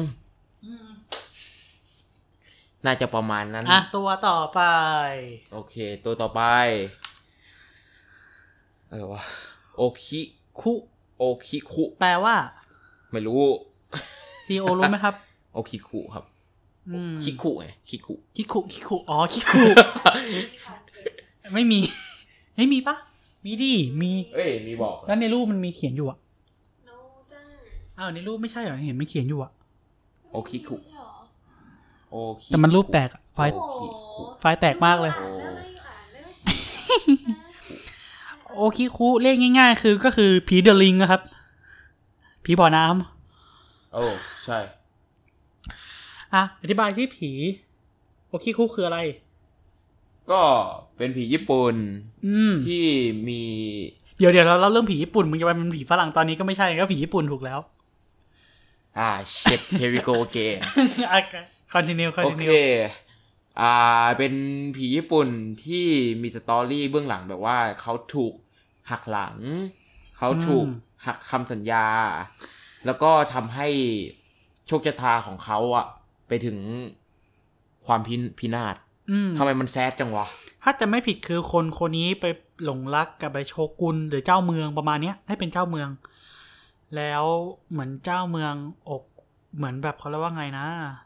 น่าจะประมาณนั้นตัวต่อไปโอเคตัวต่อไปอะไรวะโอคิคุแปลว่าไม่รู้ซีโอรู้ไหมครับโอคิคุครับคิคุไงคิคุคิคุไม่มีให้มีปะมีดิมีมีบอกแล้วในรูปมันมีเขียนอยู่ในรูปไม่ใช่เหรอเห็นมันเขียนอยู่โอคิคุแต่มันรูปแตกไฟล์แตกมากเลยโอคิคุเรียกง่ายๆก็คือผีเดอะลิงนะครับผีบ่อน้ำใช่อธิบายสิผีโอคิคุคืออะไรก็เป็นผีญี่ปุ่นที่มีเดี๋ยวเราเริ่มผีญี่ปุ่นมึงจะไปเป็นผีฝรั่งตอนนี้ก็ไม่ใช่ก็ผีญี่ปุ่นถูกแล้ว shit here we go again continue โอเคเป็นผีญี่ปุ่นที่มีสตอรี่เบื้องหลังแบบว่าเขาถูกหักหลังเขาถูกหักคำสัญญาแล้วก็ทำให้โชคชะตาของเขาไปถึงความพินาศทำไมมันแซดจังวะถ้าจะไม่ผิดคือคนนี้ไปหลงรักกับไอ้โชกุนหรือเจ้าเมืองประมาณนี้ให้เป็นเจ้าเมืองแล้วเหมือนเจ้าเมืองเหมือนแบบเขาเรียกว่าไงนะ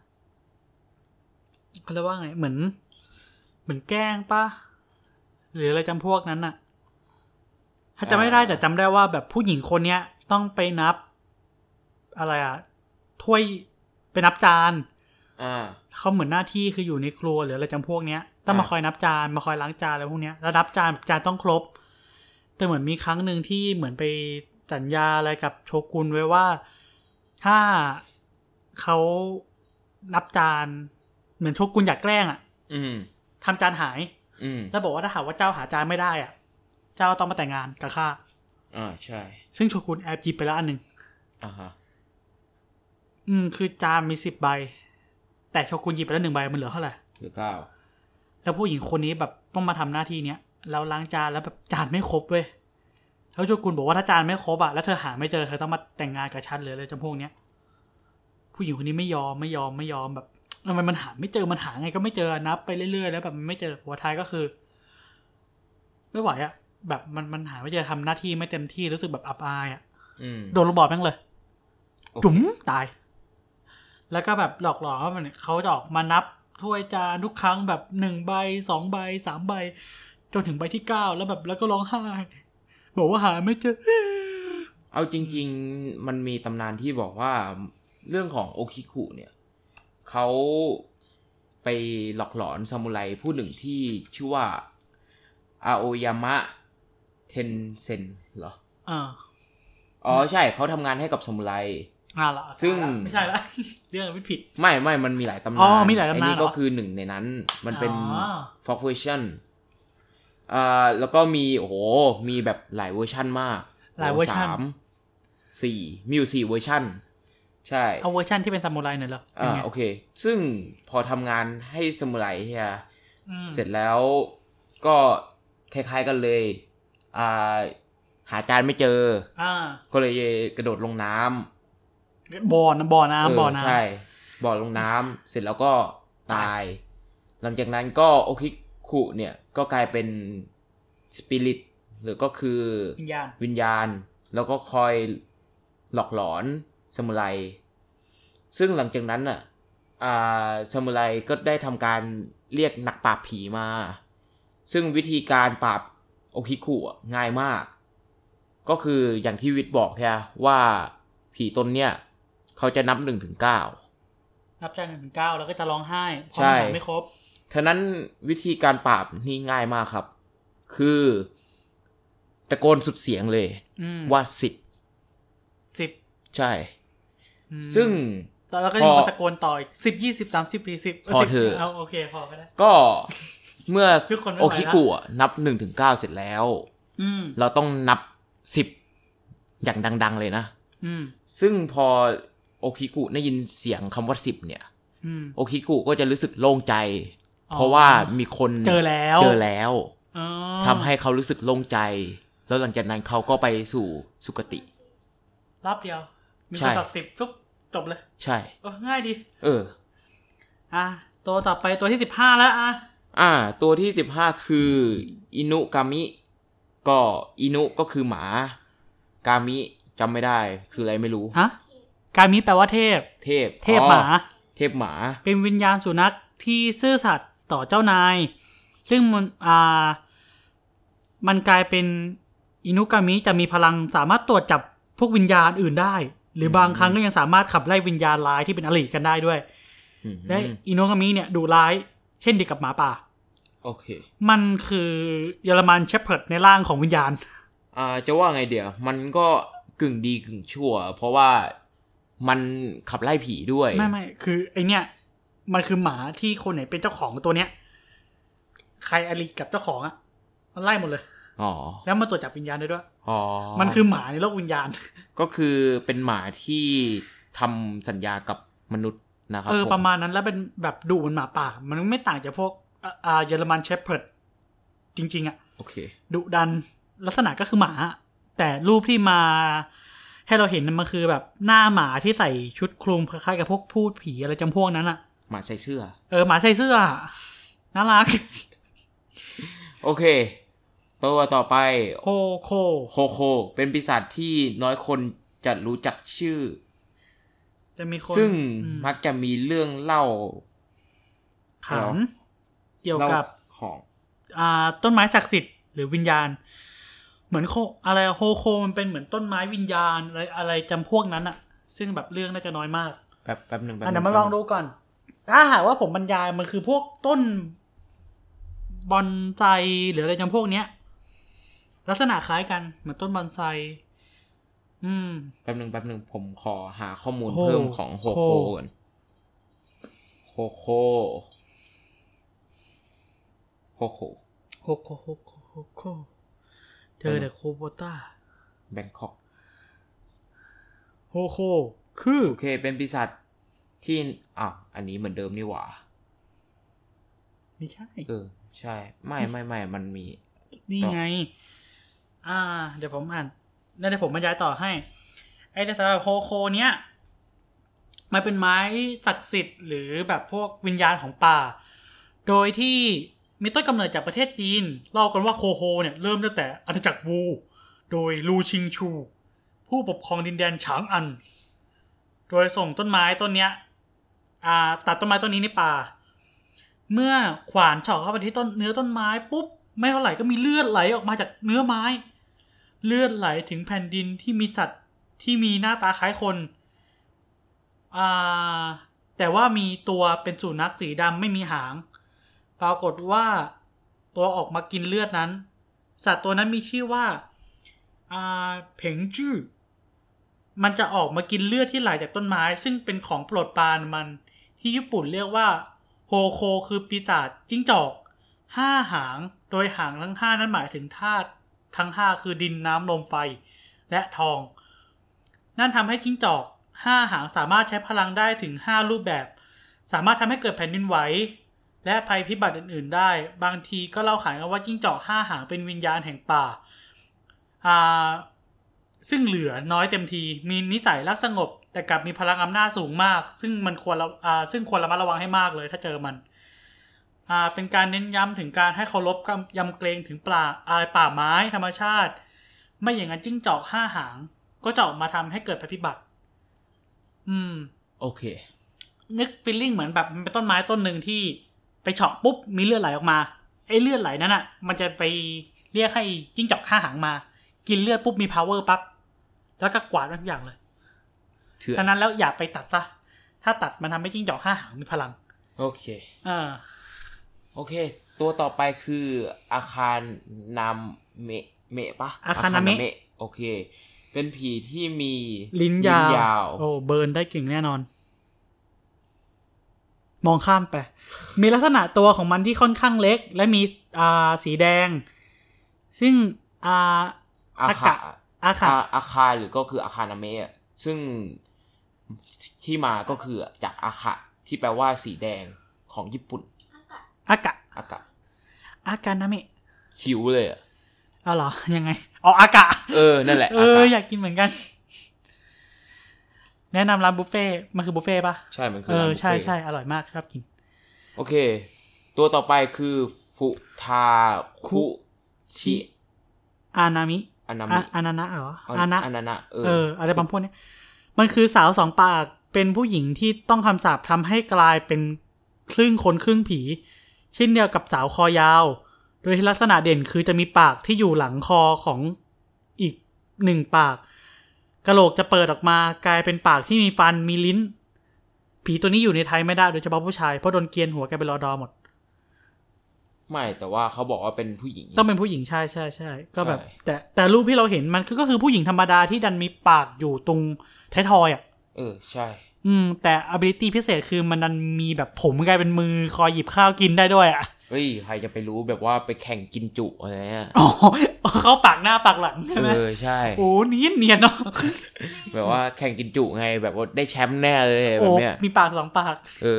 เขาเรียกว่าไงเหมือนแกล้งปะหรืออะไรจำพวกนั้นน่ะถ้าจะไม่ได้แต่จำได้ว่าแบบผู้หญิงคนเนี้ยต้องไปนับอะไรถ้วยไปนับจานเขาเหมือนหน้าที่คืออยู่ในครัวหรืออะไรจำพวกเนี้ยต้องมาคอยนับจานมาคอยล้างจานอะไรพวกเนี้ยแล้วนับจานต้องครบแต่เหมือนมีครั้งนึงที่เหมือนไปสัญญาอะไรกับโชกุนไว้ว่าถ้าเขานับจานเหมือนโชกุนอยากแกล้งทำจานหายแล้วบอกว่าถ้าหากว่าเจ้าหาจานไม่ได้เจ้าต้องมาแต่งงานกับข้าใช่ซึ่งโชกุนแอบหยิบไปแล้วอันนึงคือจานมี10 ใบแต่โชกุนหยิบไปแล้ว1 ใบมันเหลือเท่าไหร่เหลือ9 แล้วผู้หญิงคนนี้แบบต้องมาทำหน้าที่เนี้ยแล้วล้างจานแล้วแบบจานไม่ครบเว้ยแล้วโชกุนบอกว่าถ้าจานไม่ครบแล้วเธอหาไม่เจอเธอต้องมาแต่งงานกับฉันเลยอะไรจำพวกเนี้ยผู้หญิงคนนี้ไม่ยอมแบบทำไมมันหาไม่เจอมันหาไงก็ไม่เจอนับไปเรื่อยๆแล้วแบบมันไม่เจอหัวท้ายก็คือไม่ไหวแบบมันหาไม่เจอทำหน้าที่ไม่เต็มที่รู้สึกแบบอับอายโดนระบอบแม่งเลยจุ๋มตายแล้วก็แบบหลอกหลอนว่าเขาจะออกมานับถ้วยจานทุกครั้งแบบ1 ใบ 2 ใบ 3 ใบจนถึงใบที่9แล้วแบบแล้วก็ร้องไห้บอกว่าหาไม่เจอเอาจริงๆมันมีตำนานที่บอกว่าเรื่องของโอคิคุเนี่ยเขาไปหลอกหลอนซามูไรผู้หนึ่งที่ชื่อว่าอาโอยามะเทนเซ็นเหรออ๋อใช่เขาทำงานให้กับซามูไรล่ะซึ่งไม่ใช่ละเรื่องไม่ผิดไม่มันมีหลายตำนานมีหลายตำนานอันนี้ก็คือหนึ่งในนั้นมันเป็น Fox Version แล้วก็มีโอ้โหมีแบบหลายเวอร์ชันมากหลายเวอร์ชัน 4มีอยู่4เวอร์ชันใช่เอาเวอร์ชันที่เป็นซามูไรหน่อยเหรอโอเคซึ่งพอทำงานให้ซามูไรเฮียเสร็จแล้วก็คล้ายๆกันเลยหาจานไม่เจอก็เลยกระโดดลงน้ำบ่อน้ำใช่บ่อลงน้ำเสร็จแล้วก็ตายหลังจากนั้นก็โอคิคุเนี่ยก็กลายเป็นสปิริตหรือก็คือวิญญาณแล้วก็คอยหลอกหลอนซามูไรซึ่งหลังจากนั้นน่ะซามูไรก็ได้ทำการเรียกนักปราบผีมาซึ่งวิธีการปราบโอคิคุง่ายมากก็คืออย่างที่วิทย์บอกแค่ว่าผีตนเนี่ยเขาจะนับ1 ถึง 9 นับจาก1 ถึง 9แล้วก็จะร้องไห้เพราะมันไม่ครบฉะนั้นวิธีการปราบนี่ง่ายมากครับคือตะโกนสุดเสียงเลยว่า10ใช่ซึ่งแล้วก็ยังตะโกนต่ออีก10 20 30 40 พอเถอะเอาโอเคพอก็ได้ก็เมื่อโอคิคุนับ1 ถึง 9เสร็จแล้วเราต้องนับ10อย่างดังๆเลยนะซึ่งพอโอคิคุได้ยินเสียงคำว่า10เนี่ยโอคิคุก็จะรู้สึกโล่งใจเพราะว่ามีคนเจอแล้วทำให้เขารู้สึกโล่งใจแล้วหลังจากนั้นเขาก็ไปสู่สุคติรอบเดียวมีคนตัด10ปุ๊บจบเลยใช่ง่ายดีตัวต่อไปตัวที่15แล้วตัวที่15คืออินุกามิก็อินุก็คือหมากามิจำไม่ได้คืออะไรไม่รู้ฮะกามิแปลว่าเทพหมาเป็นวิญญาณสุนัขที่ซื่อสัตย์ต่อเจ้านายซึ่งมันกลายเป็นอินุกามิจะมีพลังสามารถตรวจจับพวกวิญญาณอื่นได้หรือบางครั้งก็ยังสามารถขับไล่วิญญาณร้ายที่เป็นอริกันได้ด้วยและอินุกามิเนี่ยดุร้ายเช่นเดียวกับหมาป่าโอเคมันคือเยอรมันเชพเพิร์ดในร่างของวิญญาณจะว่าไงเดี๋ยวมันก็กึ่งดีกึ่งชั่วเพราะว่ามันขับไล่ผีด้วยไม่คือไอเนี้ยมันคือหมาที่คนไหนเป็นเจ้าของตัวเนี้ยใครอริกับเจ้าของมันไล่หมดเลยแล้วมาตรวจจับวิญญาณได้ด้วยมันคือหมาในโลกวิญญาณก็คือเป็นหมาที่ทำสัญญากับมนุษย์นะครับประมาณนั้นแล้วเป็นแบบดุเหมือนหมาป่ามันไม่ต่างจากพวกเยอรมันเชพเพิร์ดจริงๆโอเคดุดันลักษณะก็คือหมาแต่รูปที่มาให้เราเห็นมันคือแบบหน้าหมาที่ใส่ชุดคลุมคล้ายๆกับพวกพูดผีอะไรจำพวกนั้นหมาใส่เสื้อหมาใส่เสื้อน่ารักโอเคตัวต่อไปโคโคเป็นปีศาจที่น้อยคนจะรู้จักชื่อจะมีคนซึ่งมักจะมีเรื่องเล่าขานเกี่ยวกับของต้นไม้ศักดิ์สิทธิ์หรือวิญญาณเหมือนอะไรโคมันเป็นเหมือนต้นไม้วิญญาณอะไรจำพวกนั้นซึ่งแบบเรื่องน่าจะน้อยมากแป๊บนึงเดี๋ยวมาลองดูก่อนถ้าหากว่าผมบรรยายมันคือพวกต้นบอนไซหรืออะไรจำพวกเนี้ยลักษณะคล้ายกันเหมือนต้นบอนไซแป๊บนึงผมขอหาข้อมูลเพิ่มของโคก่อนโคเจอแต่โคโบต้าแบงคอกโคคือโอเคเป็นปีศาจที่อันนี้เหมือนเดิมนี่หว่าไม่ใช่ใช่ไม่มันมีนี่ไงเดี๋ยวผมอ่านแล้วเดี๋ยวผมบรรยายต่อให้ไอ้สำหรับโคเนี้ยมันเป็นไม้ศักดิ์สิทธิ์หรือแบบพวกวิญญาณของป่าโดยที่มีต้นกำเนิดจากประเทศจีนเล่ากันว่าโคเนี่ยเริ่มตั้งแต่อาณาจักรวูโดยลูชิงชูผู้ปกครองดินแดนฉางอันโดยส่งต้นไม้ต้นเนี้ยตัดต้นไม้ต้นนี้ในป่าเมื่อขวานเฉาะเข้าไปที่เนื้อต้นไม้ปุ๊บไม่เท่าไหร่ก็มีเลือดไหลออกมาจากเนื้อไม้เลือดไหลถึงแผ่นดินที่มีสัตว์ที่มีหน้าตาคล้ายคนแต่ว่ามีตัวเป็นสุนัขสีดำไม่มีหางปรากฏว่าตัวออกมากินเลือดนั้นสัตว์ตัวนั้นมีชื่อว่าเผิงจื้อมันจะออกมากินเลือดที่ไหลจากต้นไม้ซึ่งเป็นของโปรดปรานมันที่ญี่ปุ่นเรียกว่าโฮโคคือปีศาจจิ้งจอก5หางโดยหางทั้ง5นั้นหมายถึงธาตุทั้ง5คือดินน้ำลมไฟและทองนั่นทำให้จิ้งจอก5หางสามารถใช้พลังได้ถึง5รูปแบบสามารถทำให้เกิดแผ่นดินไหวและภัยพิบัติอื่นๆได้บางทีก็เล่าขานกันว่าจิ้งจอก5หางเป็นวิญญาณแห่งป่าซึ่งเหลือน้อยเต็มทีมีนิสัยรักสงบแต่กลับมีพลังอำนาจสูงมากซึ่งมันควรระมัดระวังให้มากเลยถ้าเจอมันเป็นการเน้นย้ำถึงการให้เคารพยำเกรงถึงป่าไม้ธรรมชาติไม่อย่างนั้นจิ้งจอก5หางก็จะออกมาทำให้เกิดภัยพิบัติโอเคนึกฟีลลิ่งเหมือนแบบมันเป็นต้นไม้ต้นหนึ่งที่ไปเฉาะปุ๊บมีเลือดไหลออกมาไอ้เลือดไหลนั้นอ่ะมันจะไปเรียกให้จิ้งจอก5หางมากินเลือดปุ๊บมี power ปั๊บแล้วก็กวาดทุกอย่างเลยฉะนั้นแล้วอย่าไปตัดซะถ้าตัดมันทำให้จิ้งจอก5หางมีพลังโอเคโอเคตัวต่อไปคืออาคารนามเมะปะอาคารนามเมะโอเคเป็นผีที่มีลิ้นยาวโอ้เบิร์นได้เก่งแน่นอนมองข้ามไปมีลักษณะตัวของมันที่ค่อนข้างเล็กและมีสีแดงซึ่งอาคาหรือก็คืออาคารนาเมะซึ่งที่มาก็คือจากอาคาที่แปลว่าสีแดงของญี่ปุ่นอากานาเมะหิวเลยอ่ะเหรอยังไงอากะนั่นแหละอยากกินเหมือนกันแนะนำร้านบุฟเฟ่มันคือบุฟเฟ่ป่ะใช่มันคือร้านบุฟเฟ่ใช่อร่อยมากครับกินโอเคตัวต่อไปคือฟุทาคุชิอานามิอานานะเหรออานะอะไรบางพวกนี้มันคือสาว2ปากเป็นผู้หญิงที่ต้องคำสาปทำให้กลายเป็นครึ่งคนครึ่งผีเช่นเดียวกับสาวคอยาวโดยลักษณะเด่นคือจะมีปากที่อยู่หลังคอของอีก1ปากกะโหลกจะเปิดออกมากลายเป็นปากที่มีฟันมีลิ้นผีตัวนี้อยู่ในไทยไม่ได้โดยเฉพาะผู้ชายเพราะโดนเกรียนหัวแกเป็นรอดอหมดไม่แต่ว่าเขาบอกว่าเป็นผู้หญิงต้องเป็นผู้หญิงใช่ก็แบบแต่รูปที่เราเห็นมันก็คือผู้หญิงธรรมดาที่ดันมีปากอยู่ตรงท้ายทอยใช่แต่ ability พิเศษคือมันดันมีแบบผมกลายเป็นมือคอยหยิบข้าวกินได้ด้วยเฮ้ยใครจะไปรู้แบบว่าไปแข่งกินจุอะไรเงี้ยเขาปากหน้าปากหลังใช่ไหมใช่โอ้เนียนเนาะแบบว่าแข่งกินจุไงแบบว่าได้แชมป์แน่เลยแบบเนี้ยมีปาก2ปาก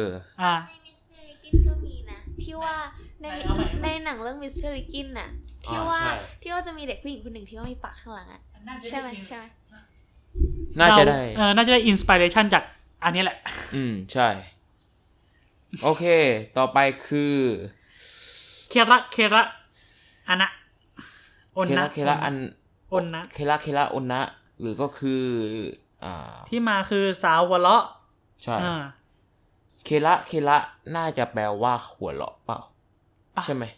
ก็มีนะที่ว่าในหนังเรื่อง Miss Peregrine น่ะที่ว่าจะมีเด็กผู้หญิงคนหนึ่งที่ว่ามีปากข้างหลังอ่ะใช่ไหมน่าจะได้น่าจะได้อินสปิเรชันจากอันนี้แหละใช่โอเคต่อไปคือเคระอันนะอนนะเคระอนนะหรือก็คือที่มาคือสาวหัวเราะใช่เคระน่าจะแปลว่าหัวเราะเปล่าใช่ไหม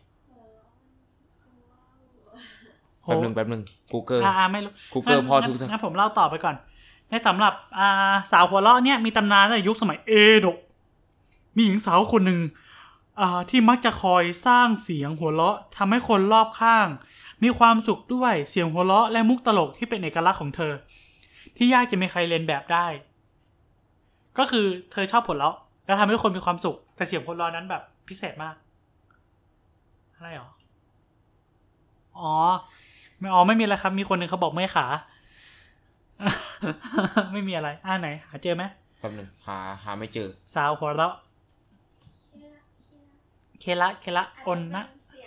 แป๊บนึง Google ไม่รู้ Google พอทุกงั้นผมเล่าต่อไปก่อนในสำหรับสาวหัวเราะเนี่ยมีตำนานในยุคสมัยเอโดะมีหญิงสาวคนหนึ่งที่มักจะคอยสร้างเสียงหัวเราะทำให้คนรอบข้างมีความสุขด้วยเสียงหัวเราะและมุกตลกที่เป็นเอกลักษณ์ของเธอที่ยากจะมีใครเลียนแบบได้ก็คือเธอชอบหัวเราะแล้วทำให้คนมีความสุขแต่เสียงหัวเราะนั้นแบบพิเศษมากอะไรหรอไม่มีอะไรครับมีคนนึงเขาบอกเมื่อยขาไม่มีอะไรไหนหาเจอไหมแป๊บนึงหาไม่เจอสาวหัวเราะเคระอนนะ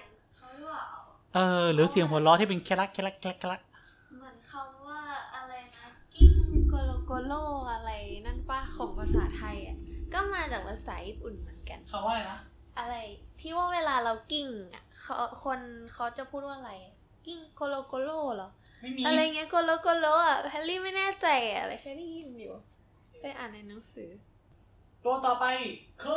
หรือเสียงหัวเราะที่เป็นเคระเหมือนคำว่าอะไรนะกิ้งโกโลโกโลอะไรนั่นป่ะของภาษาไทยอ่ะก็มาจากภาษาญี่ปุ่นเหมือนกันเขาว่าอะไรนะอะไรที่ว่าเวลาเรากิ้งอ่ะคนเขาจะพูดว่าอะไรกิ้งโกโลโกโลเหรออะไรเงี้ยโกโลโกโลอ่ะแฮร์รี่ไม่แน่ใจอะไรเคยได้ยินอยู่ไปอ่านในหนังสือตัวต่อไปคือ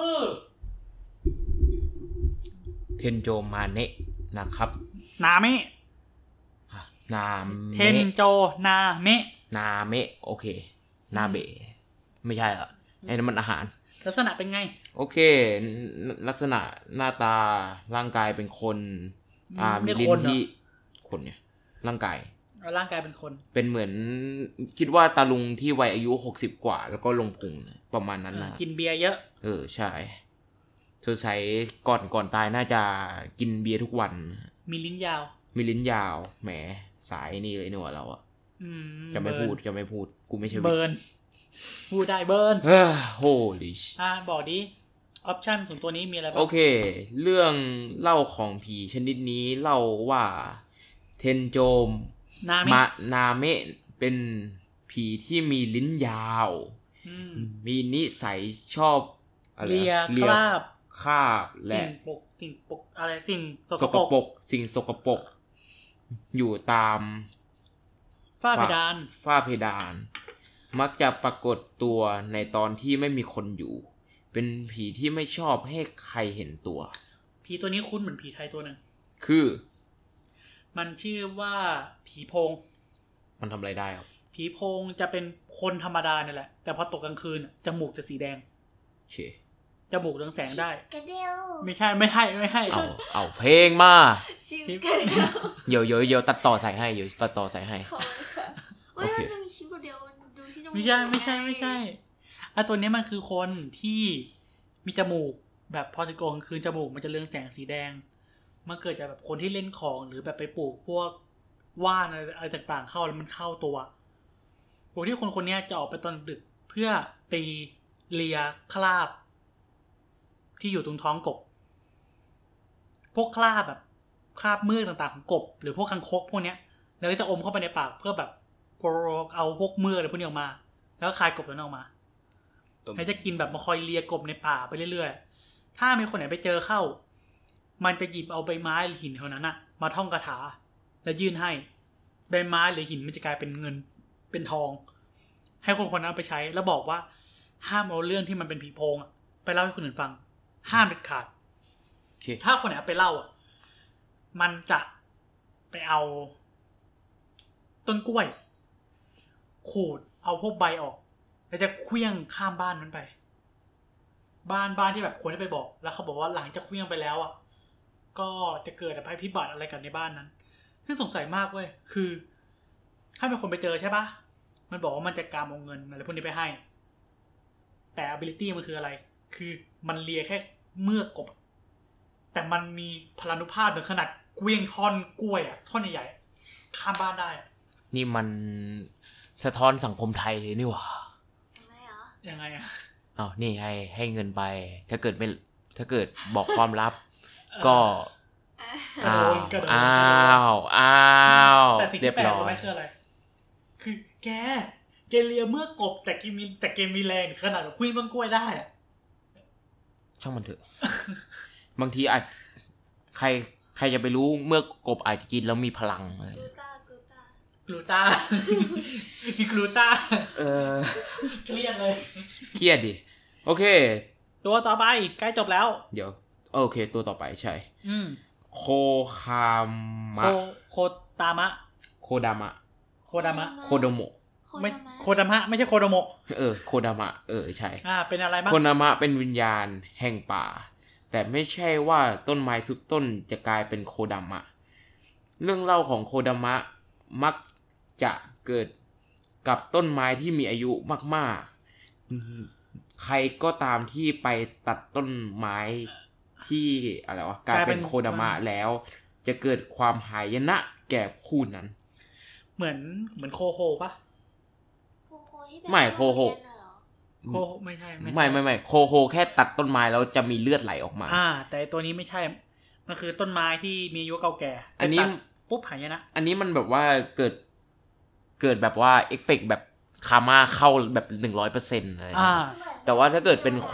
เทนโจมาเนะนะครับนาเมะนาเทเมะนโจนาเมะนาเมะโอเค นาเบะไม่ใช่เหรอไอ้นั่นมันอาหารลักษณะเป็นไงโอเค ลักษณะหน้าตาร่างกายเป็นคน มีลิ้นที่คนเนี่ยร่างกายร่างกายเป็นคนเป็นเหมือนคิดว่าตาลุงที่วัยอายุ60 กว่า แล้วก็ลงพุงประมาณนั้นนะกินเบียร์เยอะใช่สงสัยก่อนตายน่าจะกินเบียร์ทุกวันมีลิ้นยาวมีลิ้นยาวแหมสายนี่เลยนี่หว่าเราอะจะไม่พูดกูไม่ใช่เบิร์นพูดได้เบิร์นโฮลิชบอกดิออปชั่นของตัวนี้มีอะไรบ้างโอเค เรื่องเล่าของผีชนิดนี้เล่าว่าเทนโจม นาเมะเป็นผีที่มีลิ้นยาว มีนิสัยชอบอะไรเลียคราบและสิ่งปกอะไรสิ่งสสกกปปรรกกสิ่งสกปรกอยู่ตามฝ้าเพดานมักจะปรากฏตัวในตอนที่ไม่มีคนอยู่ เป็นผีที่ไม่ชอบให้ใครเห็นตัวผีตัวนี้คุ้นเหมือนผีไทยตัวหนึ่งคือมันชื่อว่าผีโพงมันทำอะไรได้ครับผีโพงจะเป็นคนธรรมดาเนี่ยแหละแต่พอตกกลางคืนจมูกจะสีแดงเชจมูกเรืองแสงได้กระเดียวไม่ใช่เอาเพลงมาชิวกระเดียวเดี๋ยวตัดต่อใส่ให้ขอบคุณค่ะโอ้ยมันจะมีชิวกระเดียวดูชิจมูกไม่ใช่ตัวนี้มันคือคนที่มีจมูกแบบพอถึงกลางคืนจมูกมันจะเรืองแสงสีแดงมันเกิดจากแบบคนที่เล่นของหรือแบบไปปลูกพวกว่านอะไรต่างๆเข้าแล้วมันเข้าตัวพวกที่คนนี้จะออกไปตอนดึกเพื่อตีเลียคราบที่อยู่ตรงท้องกบพวกคราบแบบคราบมืดต่างๆของกบหรือพวกคังคกพวกเนี้ยแล้วก็จะอมเข้าไปในปากเพื่อแบบเอาพวกมืดอะไรพวกนี้ออกมาแล้วก็คายกบนั้นออกมาแล้วจะกินแบบมาคอยเลียกบในป่าไปเรื่อยๆถ้ามีคนไหนไปเจอเข้ามันจะหยิบเอาใบไม้หรือหินเท่านั้นมาท่องคาถาแล้วยื่นให้ใบไม้หรือหินมันจะกลายเป็นเงินเป็นทองให้คนนั้นเอาไปใช้แล้วบอกว่าห้ามเอาเรื่องที่มันเป็นผีโพงไปเล่าให้คนอื่นฟังห้ามเด็ดขาด ถ้าคนไหนเอาไปเล่ามันจะไปเอาต้นกล้วยขูดเอาพวกใบออกแล้วจะเคลื่องข้ามบ้านนั้นไปบ้านที่แบบคนที่ไปบอกแล้วเขาบอกว่าหลังจากเคลื่องไปแล้วก็จะเกิดภัยพิบัติอะไรกันในบ้านนั้นซึ่งสงสัยมากเว้ยคือถ้าเป็นคนไปเจอใช่ปะมันบอกว่ามันจะกามเอาเงินอะไรพวกนี้ไปให้แต่ ability มันคืออะไรคือมันเลียแค่เมือกกบแต่มันมีพลานุภาพถึงขนาดเกวี้ยงท่อนกล้วยท่อนใหญ่ๆข้ามบ้านได้นี่มันสะท้อนสังคมไทยเลยนี่หว่ายังไงนี่ให้เงินไปถ้าเกิดบอกความลับก็ อ้าวแต่สิ่งที่แปลกไม่คืออะไรคือแกเลียเมื่อกบแต่แกมีแรงขนาดเคลื่อนต้นกล้วยได้ช่างมันเถอะ บางทีอาจใครจะไปรู้เมื่อกบอาจจะกินแล้วมีพลังกลูต้ามีกลูต้าเครียดเลยเครียดดิโอเคตัวต่อไปใกล้จบแล้วเดี๋ยวโอเคตัวต่อไปใช่โคดามะโคดามะโคโดโมะไม่โคดามะไม่ใช่โคโดโมะโคดามะใช่เป็นอะไรบ้างโคดามะเป็นวิญญาณแห่งป่าแต่ไม่ใช่ว่าต้นไม้ทุกต้นจะกลายเป็นโคดามะเรื่องเล่าของโคดามะมักจะเกิดกับต้นไม้ที่มีอายุมากๆใครก็ตามที่ไปตัดต้นไม้ที่อะไรวะกลายเป็นโคดามะแล้วจะเกิดความหายนะแก่ผู้นั้นเหมือนโคโฮปะไม่โคโฮไม่ใช่ไม่โคโฮแค่ตัดต้นไม้แล้วจะมีเลือดไหลออกมาแต่ตัวนี้ไม่ใช่มันคือต้นไม้ที่มีอายุเก่าแก่อันนี้ปุ๊บหายนะอันนี้มันแบบว่าเกิดแบบว่าเอฟเฟกต์แบบคาม่าเข้าแบบ 100% อะไรแต่ว่าถ้าเกิดเป็นโค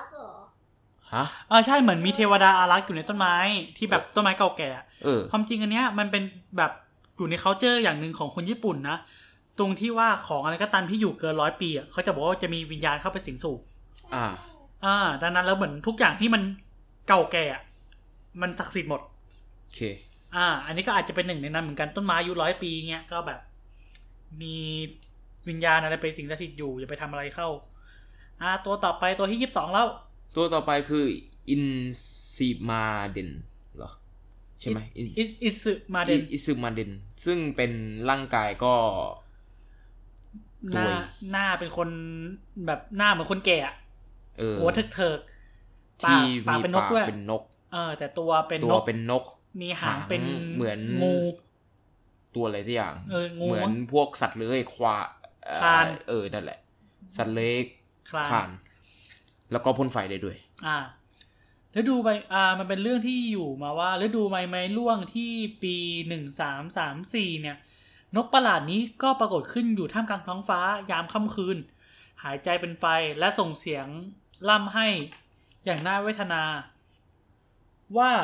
ใช่เหมือนมีเทวดาอารักษ์อยู่ในต้นไม้ที่แบบต้นไม้เก่าแก่ความจริงอันเนี้ยมันเป็นแบบอยู่ใน culture อย่างนึงของคนญี่ปุ่นนะตรงที่ว่าของอะไรก็ตามที่อยู่เกิน100 ปีเขาจะบอกว่าจะมีวิญญาณเข้าไปสิงสู่ดังนั้นแล้วเหมือนทุกอย่างที่มันเก่าแก่มันศักดิ์สิทธิ์หมดโอเคอันนี้ก็อาจจะเป็นหนึ่งในนั้นเหมือนกันต้นไม้อายุ100 ปีเงี้ยก็แบบมีวิญญาณอะไรไปสิงสถิตอยู่อย่าไปทำอะไรเข้าตัวต่อไปตัวที่22แล้วตัวต่อไปคืออินซิมาเดนเหรอใช่ไหมอิซึมาเดนซึ่งเป็นร่างกายก็หน้าเป็นคนแบบหน้าเหมือนคนแก่หัวเถิกที่ปากเป็นนกด้วยเป็นนกแต่ตัวเป็นนกมีหางเป็นเหมือนงูตัวอะไรที่อย่างเหมือนพวกสัตว์เลื้อยควายคลานนั่นแหละสัตว์เล็กคลานแล้วก็พ่นไฟได้ด้วยฤดูใบมันเป็นเรื่องที่อยู่มาว่าฤดูใบไม้ร่วงที่ปี1334เนี่ยนกประหลาดนี้ก็ปรากฏขึ้นอยู่ท่ามกลางท้องฟ้ายามค่ำคืนหายใจเป็นไฟและส่งเสียงล่ำให้อย่างน่าเวทนาว่า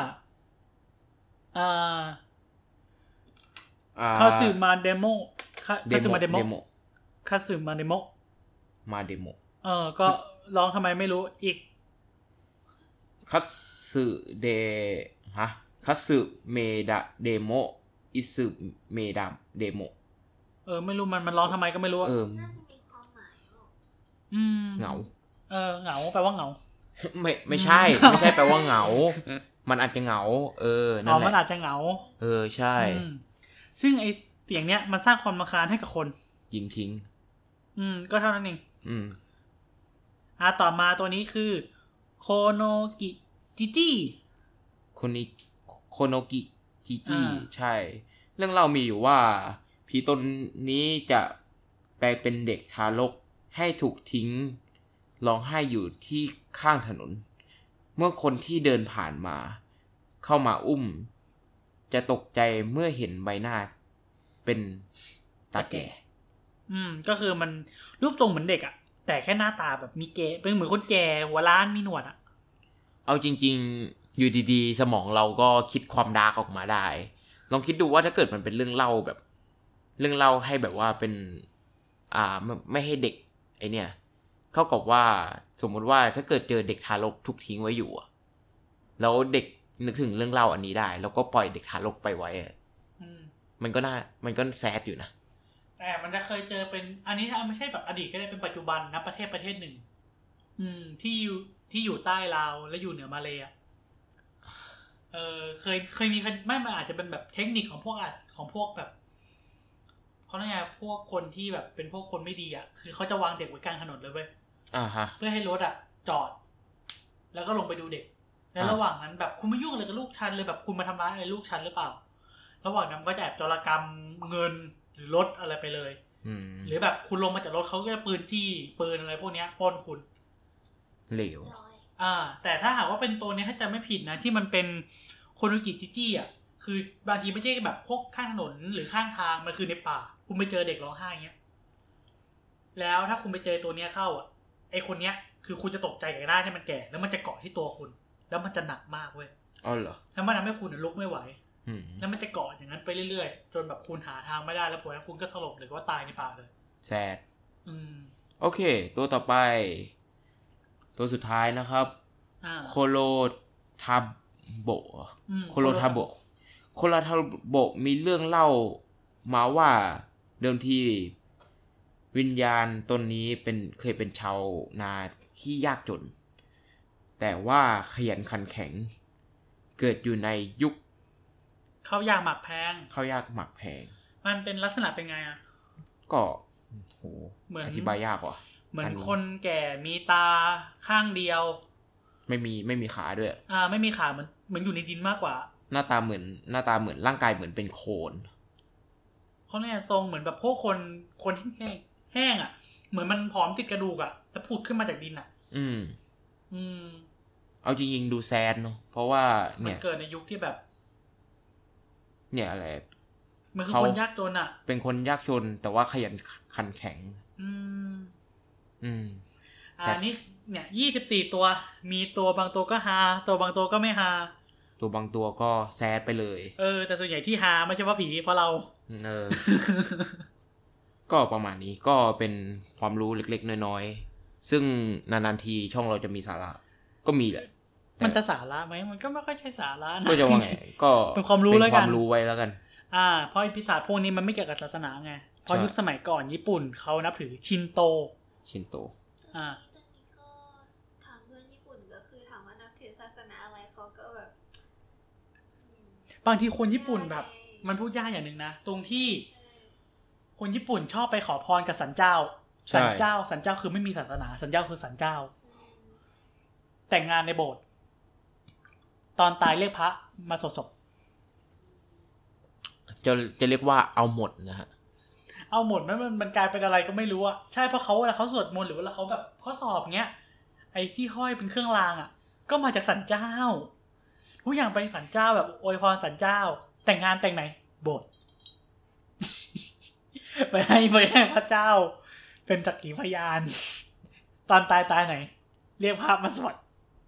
คาสึมาเดโมก็ร้องทำไมไม่รู้อีกคัตสึคัตสึเมดะเดโมอิสึเมดะเดโมไม่รู้มันร้องทำไมก็ไม่รู้น่าจะมีความหมายเหงาเหงาแปลว่าเหงาไม่ใช่แปลว่าเหงามันอาจจะเหงานั่นแหละมันอาจจะเหงาใช่ซึ่งไอ้เสียงเนี้ยมันสร้างความรำคาญให้กับคนยิงทิ้งก็เท่านั้นเองต่อมาตัวนี้คือโคโนกิจิจิโคโนกิจิจิใช่เรื่องเล่ามีอยู่ว่าผีตนนี้จะแปลงเป็นเด็กทารกให้ถูกทิ้งร้องไห้อยู่ที่ข้างถนนเมื่อคนที่เดินผ่านมาเข้ามาอุ้มจะตกใจเมื่อเห็นใบหน้าเป็นตาแก่ก็คือมันรูปทรงเหมือนเด็กแต่แค่หน้าตาแบบมีแก่เป็นเหมือนคนแก่หัวล้านมีหนวดเอาจริงๆอยู่ดีๆสมองเราก็คิดความดาร์กออกมาได้ลองคิดดูว่าถ้าเกิดมันเป็นเรื่องเล่าแบบเรื่องเล่าให้แบบว่าเป็นไม่ให้เด็กไอเนี่ยเท่ากับว่าสมมติว่าถ้าเกิดเจอเด็กทารกถูกทิ้งไว้อยู่แล้วเด็กนึกถึงเรื่องเล่าอันนี้ได้แล้วก็ปล่อยเด็กทารกไปไว้มันก็แซดอยู่นะแต่มันจะเคยเจอเป็นอันนี้ถ้าไม่ใช่แบบอดีตก็ได้เป็นปัจจุบันนะประเทศหนึ่งที่อยู่ใต้ลาวและอยู่เหนือมาเลย์เคยมีไม่มันอาจจะเป็นแบบเทคนิคของพวกแบบเพราะนั่นไงพวกคนที่แบบเป็นพวกคนไม่ดีคือเขาจะวางเด็กไว้กลางถนนเลยเว้ยเพื่อให้รถจอดแล้วก็ลงไปดูเด็กแล้วระหว่างนั้นแบบคุณไม่ยุ่งอะไรกับลูกฉันเลยแบบคุณมาทำร้ายอะไรลูกฉันหรือเปล่าระหว่างนั้นก็จะแอบโจรกรรมเงินหรือรถอะไรไปเลยหรือแบบคุณลงมาจากรถเขาก็จะปืนอะไรพวกนี้ปล้นคุณเหลวแต่ถ้าหากว่าเป็นตัวนี้ถ้าจำไม่ผิดนะที่มันเป็นโคโนกิจิจิคือบางทีไม่ใช่แบบพวกข้างถนนหรือข้างทางมันคือในป่าคุณไปเจอเด็กร้องไห้เงี้ยแล้วถ้าคุณไปเจอตัวเนี้ยเข้าไอคนเนี้ยคือคุณจะตกใจกับได้ที่มันแก่แล้วมันจะเกาะที่ตัวคุณแล้วมันจะหนักมากเว้ยเหรอแล้วมันทำให้คุณลุกไม่ไหวแล้วมันจะเกาะอย่างนั้นไปเรื่อยๆจนแบบคุณหาทางไม่ได้แล้วผลแล้วคุณก็สลบหรือว่าตายในป่าเลยแซดโอเคตัวต่อไปตัวสุดท้ายนะครับโคโรทาโบมีเรื่องเล่ามาว่าเดิมทีวิญญาณตนนี้เคยเป็นชาวนาที่ยากจนแต่ว่าขยันขันแข็งเกิดอยู่ในยุคข้าวยากหมักแพงมันเป็นลักษณะเป็นไงก็อธิบายยากว่ะเหมือนคนแก่มีตาข้างเดียวไม่มีขาด้วยไม่มีขาเหมือนอยู่ในดินมากกว่าหน้าตาเหมือนร่างกายเหมือนเป็นโคลนเขาเนี่ยทรงเหมือนแบบพวกคนแห้งเหมือนมันผอมติดกระดูกแล้วผุดขึ้นมาจากดินเอาจริงๆดูแซดเนาะเพราะว่าเนี่ยเกิดในยุคที่แบบเนี่ยอะไรมันคือคนยากจนเป็นคนยากจนแต่ว่าขยันขันแข็งนี่เนี่ย24ตัวมีตัวบางตัวก็ฮาตัวบางตัวก็ไม่ฮาตัวบางตัวก็แซดไปเลยแต่ส่วนใหญ่ที่ฮาไม่ใช่ว่าผีเพราะเราก็ประมาณนี้ก็เป็นความรู้เล็กๆน้อยซึ่งนานๆทีช่องเราจะมีสาระก็มีแหละมันจะสาระไหมมันก็ไม่ค่อยใช่สาระนะก็จะว่าไงก็เป็นความรู้แล้วกันเป็นความรู้ไว้แล้วกันเพราะปีศาจพวกนี้มันไม่เกี่ยวกับศาสนาไงเพราะยุคสมัยก่อนญี่ปุ่นเขานับถือชินโตตอนนี้ก็ถามเพื่อนญี่ปุ่นก็คือถามว่านับถือศาสนาอะไรเขาก็แบบบางทีคนญี่ปุ่นแบบมันพูดยากอย่างนึงนะตรงที่คนญี่ปุ่นชอบไปขอพรกับศาลเจ้าศาลเจ้าคือไม่มีศาสนาศาลเจ้าคือศาลเจ้าแต่งงานในโบสถ์ตอนตายเรียกพระมาสวดศพจะเรียกว่าเอาหมดนะฮะเอาหมดมันกลายเป็นอะไรก็ไม่รู้อ่ะใช่เพราะเขาเวลาเขาสวดมนต์หรือเวลาเขาแบบข้อสอบเงี้ยไอ้ที่ห้อยเป็นเครื่องรางอ่ะก็มาจากศาลเจ้าทุกอย่างไปศาลเจ้าแบบอวยพรศาลเจ้าแต่งงานแต่งไหนโบสถ์ ไปให้พระเจ้าเป็นสักขีพยานตอนตายไหนเรียกพระมาสวด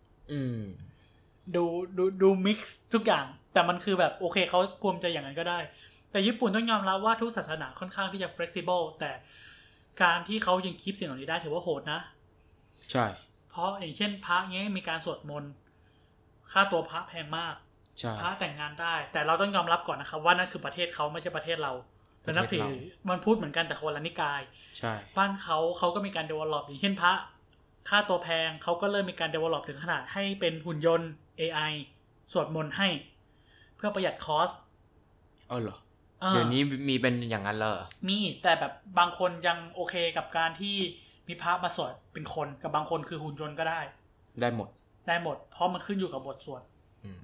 ดูมิกซ์ทุกอย่างแต่มันคือแบบโอเคเขาภูมิใจอย่างนั้นก็ได้แต่ญี่ปุ่นต้องยอมรับว่าทุกศาสนาค่อนข้างที่จะ flexible แต่การที่เขายังคีปสิ่งเหล่านี้ได้ถือว่าโหดนะใช่เพราะอย่างเช่นพระเงี้ยมีการสวดมนต์ค่าตัวพระแพงมากพระแต่งงานได้แต่เราต้องยอมรับก่อนนะครับว่านั่นคือประเทศเขาไม่ใช่ประเทศเราแต่นับถือมันพูดเหมือนกันแต่คนละนิกายใช่บ้านเขาก็มีการ develop อย่างเช่นพระค่าตัวแพงเขาก็เริ่มมีการ develop ถึงขนาดให้เป็นหุ่นยนต์ AI สวดมนต์ให้เพื่อประหยัดคอสเหรอเดี๋ยวนี้มีเป็นอย่างนั้นเลยมีแต่แบบบางคนยังโอเคกับการที่มีพระมาสวดเป็นคนกับบางคนคือหุ่นยนต์ก็ได้หมดเพราะมันขึ้นอยู่กับบทสวด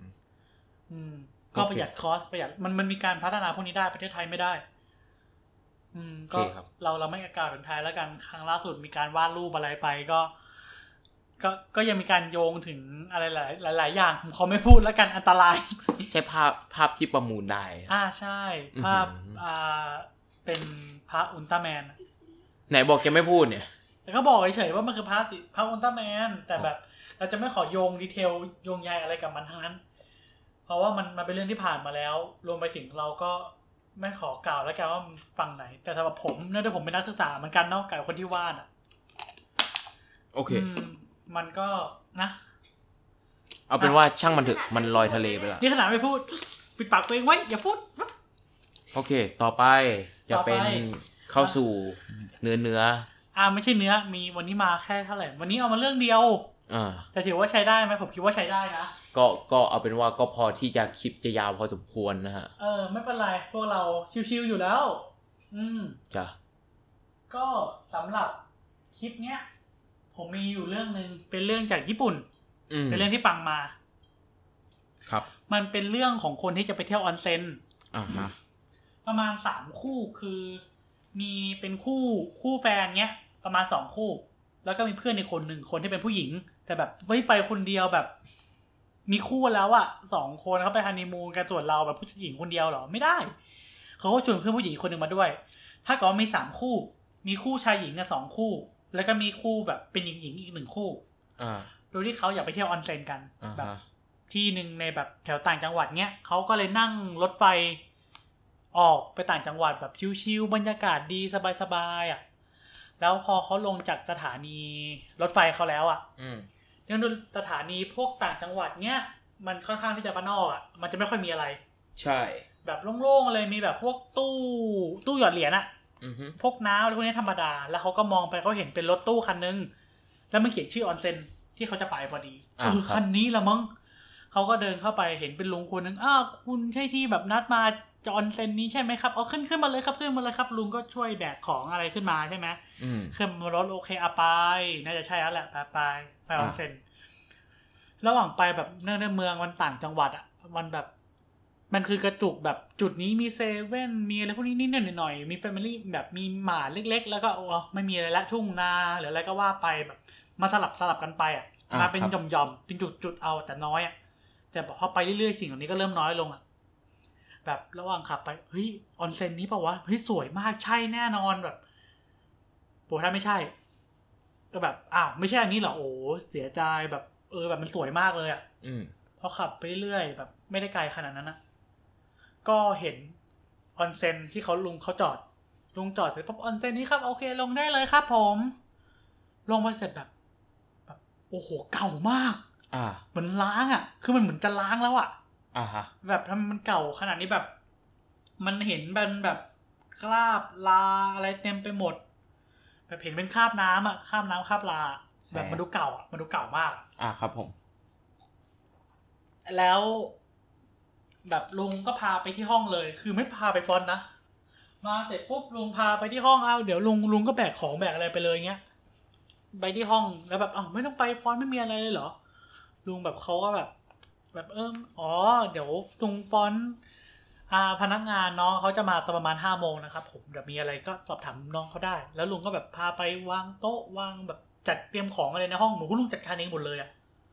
ก็ประหยัดคอสประหยัดมันมีการพัฒนาพวกนี้ได้ประเทศไทยไม่ได้ก็เราไม่กล่าวถึงไทยแล้วกันครั้งล่าสุดมีการวาดรูปอะไรไปก็ยังมีการโยงถึงอะไรหลายอย่างผมขอไม่พูดแล้วกันอันตรายใช่ภาพที่ประมูลได้ใช่ภาพเป็นพระอุลตร้าแมนไหนบอกจะไม่พูดเนี่ยแต่ก็บอกเฉยๆว่ามันคือพระอุลตร้าแมนแต่แบบเราจะไม่ขอโยงดีเทลโยงใยอะไรกับมันทั้งนั้นเพราะว่ามันเป็นเรื่องที่ผ่านมาแล้วรวมไปถึงเราก็ไม่ขอกล่าวแล้วกันว่าฝั่งไหนแต่สำหรับผมเนื่องจากผมเป็นนักศึกษาเหมือนกันเนาะกับคนที่วาดโอเคมันก็นะเอาเป็นว่าช่างมันเถอะมันลอยทะเลไปแล้วนี่ขนาดไม่พูดปิดปากตัวเองไว้อย่าพูดโอเคต่อไปจะเป็นเข้าสู่เนื้อไม่ใช่เนื้อมีวันนี้มาแค่เท่าไหร่วันนี้เอามาเรื่องเดียวแต่ถือว่าใช้ได้ไหมผมคิดว่าใช้ได้นะก็เอาเป็นว่าก็พอที่จะคลิปจะยาวพอสมควรนะฮะไม่เป็นไรพวกเราชิวๆอยู่แล้วจ้ะก็สำหรับคลิปเนี้ยผมมีอยู่เรื่องนึงเป็นเรื่องจากญี่ปุ่นเป็นเรื่องที่ฟังมาครับมันเป็นเรื่องของคนที่จะไปเที่ยวออนเซ็นฮะประมาณ3คู่คือมีเป็นคู่แฟนเนี้ยประมาณ2คู่แล้วก็มีเพื่อนอีกคนนึงคนที่เป็นผู้หญิงแต่แบบไม่ไปคนเดียวแบบมีคู่แล้วอ่ะ2คนเขาไปฮันนีมูนกันส่วนเราแบบผู้หญิงคนเดียวเหรอไม่ได้เขาก็ชวนเพื่อนผู้หญิงคนนึงมาด้วยถ้าเกิดว่ามี3คู่มีคู่ชายหญิงกัน2คู่แล้วก็มีคู่แบบเป็นหญิงอีก1คู่โดยที่เขาอยากไปเที่ยวออนเซ็นกันแบบที่นึงในแบบแถวต่างจังหวัดเนี้ยเขาก็เลยนั่งรถไฟออกไปต่างจังหวัดแบบชิลๆบรรยากาศดีสบายๆแล้วพอเขาลงจากสถานีรถไฟเขาแล้วเรื่องสถานีพวกต่างจังหวัดเนี้ยมันค่อนข้างที่จะบ้านนอกมันจะไม่ค่อยมีอะไรใช่แบบโล่งๆเลยมีแบบพวกตู้หยอดเหรียญพวกน้ำอะไรพวกนี้ธรรมดาแล้วเขาก็มองไปเขาเห็นเป็นรถตู้คันนึงแล้วมันเขียนชื่อออนเซ็นที่เขาจะไปพอดีคันนี้ละมั้งเขาก็เดินเข้าไปเห็นเป็นลุงคนนึงคุณใช่ที่แบบนัดมาจะออนเซ็นนี้ใช่ไหมครับขึ้นมาเลยครับขึ้นมาเลยครับลุงก็ช่วยแบกของอะไรขึ้นมาใช่ไหมขึ้นรถโอเคไปน่าจะใช่แล้วแหละไปออนเซ็นระหว่างไปแบบเนื่องในเมืองมันต่างจังหวัดมันแบบมันคือกระจุกแบบจุดนี้มีเซเว่นมีอะไรพวกนี้นิดหน่อยมีแฟมิลี่แบบมีหมาเล็กๆแล้วก็ไม่มีอะไรละทุ่งนาหรืออะไรก็ว่าไปแบบมาสลับกันไปมาเป็นหย่อมๆเป็นจุดเอาแต่น้อยแต่พอไปเรื่อยๆสิ่งเหล่านี้ก็เริ่มน้อยลงแบบระหว่างขับไปเฮ้ยออนเซ็นนี้ป่าววะเฮ้ยสวยมากใช่แน่นอนแบบโหถ้าไม่ใช่ก็แบบไม่ใช่อันนี้เหรอโอ้เสียใจแบบแบบมันสวยมากเลยพอขับไปเรื่อยแบบไม่ได้ไกลขนาดนั้นก็เห็นออนเซ็นที่ลุงจอดเสร็จปุ๊บออนเซ็นนี้ครับโอเคลงได้เลยครับผมลงไปเสร็จแบบโอ้โหเก่ามากเหมือนล้างอ่ะคือมันเหมือนจะล้างแล้วอ่ะฮะแบบมันเก่าขนาดนี้แบบมันเห็นแบบคราบลาอะไรเต็มไปหมดแบบเห็นเป็นคราบน้ำอ่ะคราบน้ำคราบลาแบบมันดูเก่าอ่ะมันดูเก่ามากครับผมแล้วแบบลุงก็พาไปที่ห้องเลยคือไม่พาไปฟอนต์นะมาเสร็จปุ๊บลุงพาไปที่ห้องเดี๋ยวลุงก็แบกของแบกอะไรไปเลยเงี้ยไปที่ห้องแล้วแบบไม่ต้องไปฟอนต์ไม่มีอะไรเลยเหรอลุงแบบเขาก็แบบเดี๋ยวลุงฟอนต์พนักงานน้องเขาจะมาตอนประมาณ 5 โมงนะครับผมเดี๋ยวมีอะไรก็สอบถามน้องเขาได้แล้วลุงก็แบบพาไปวางโต๊ะวางแบบจัดเตรียมของอะไรในห้องเหมือนคุณลุงจัดการเองหมดเลย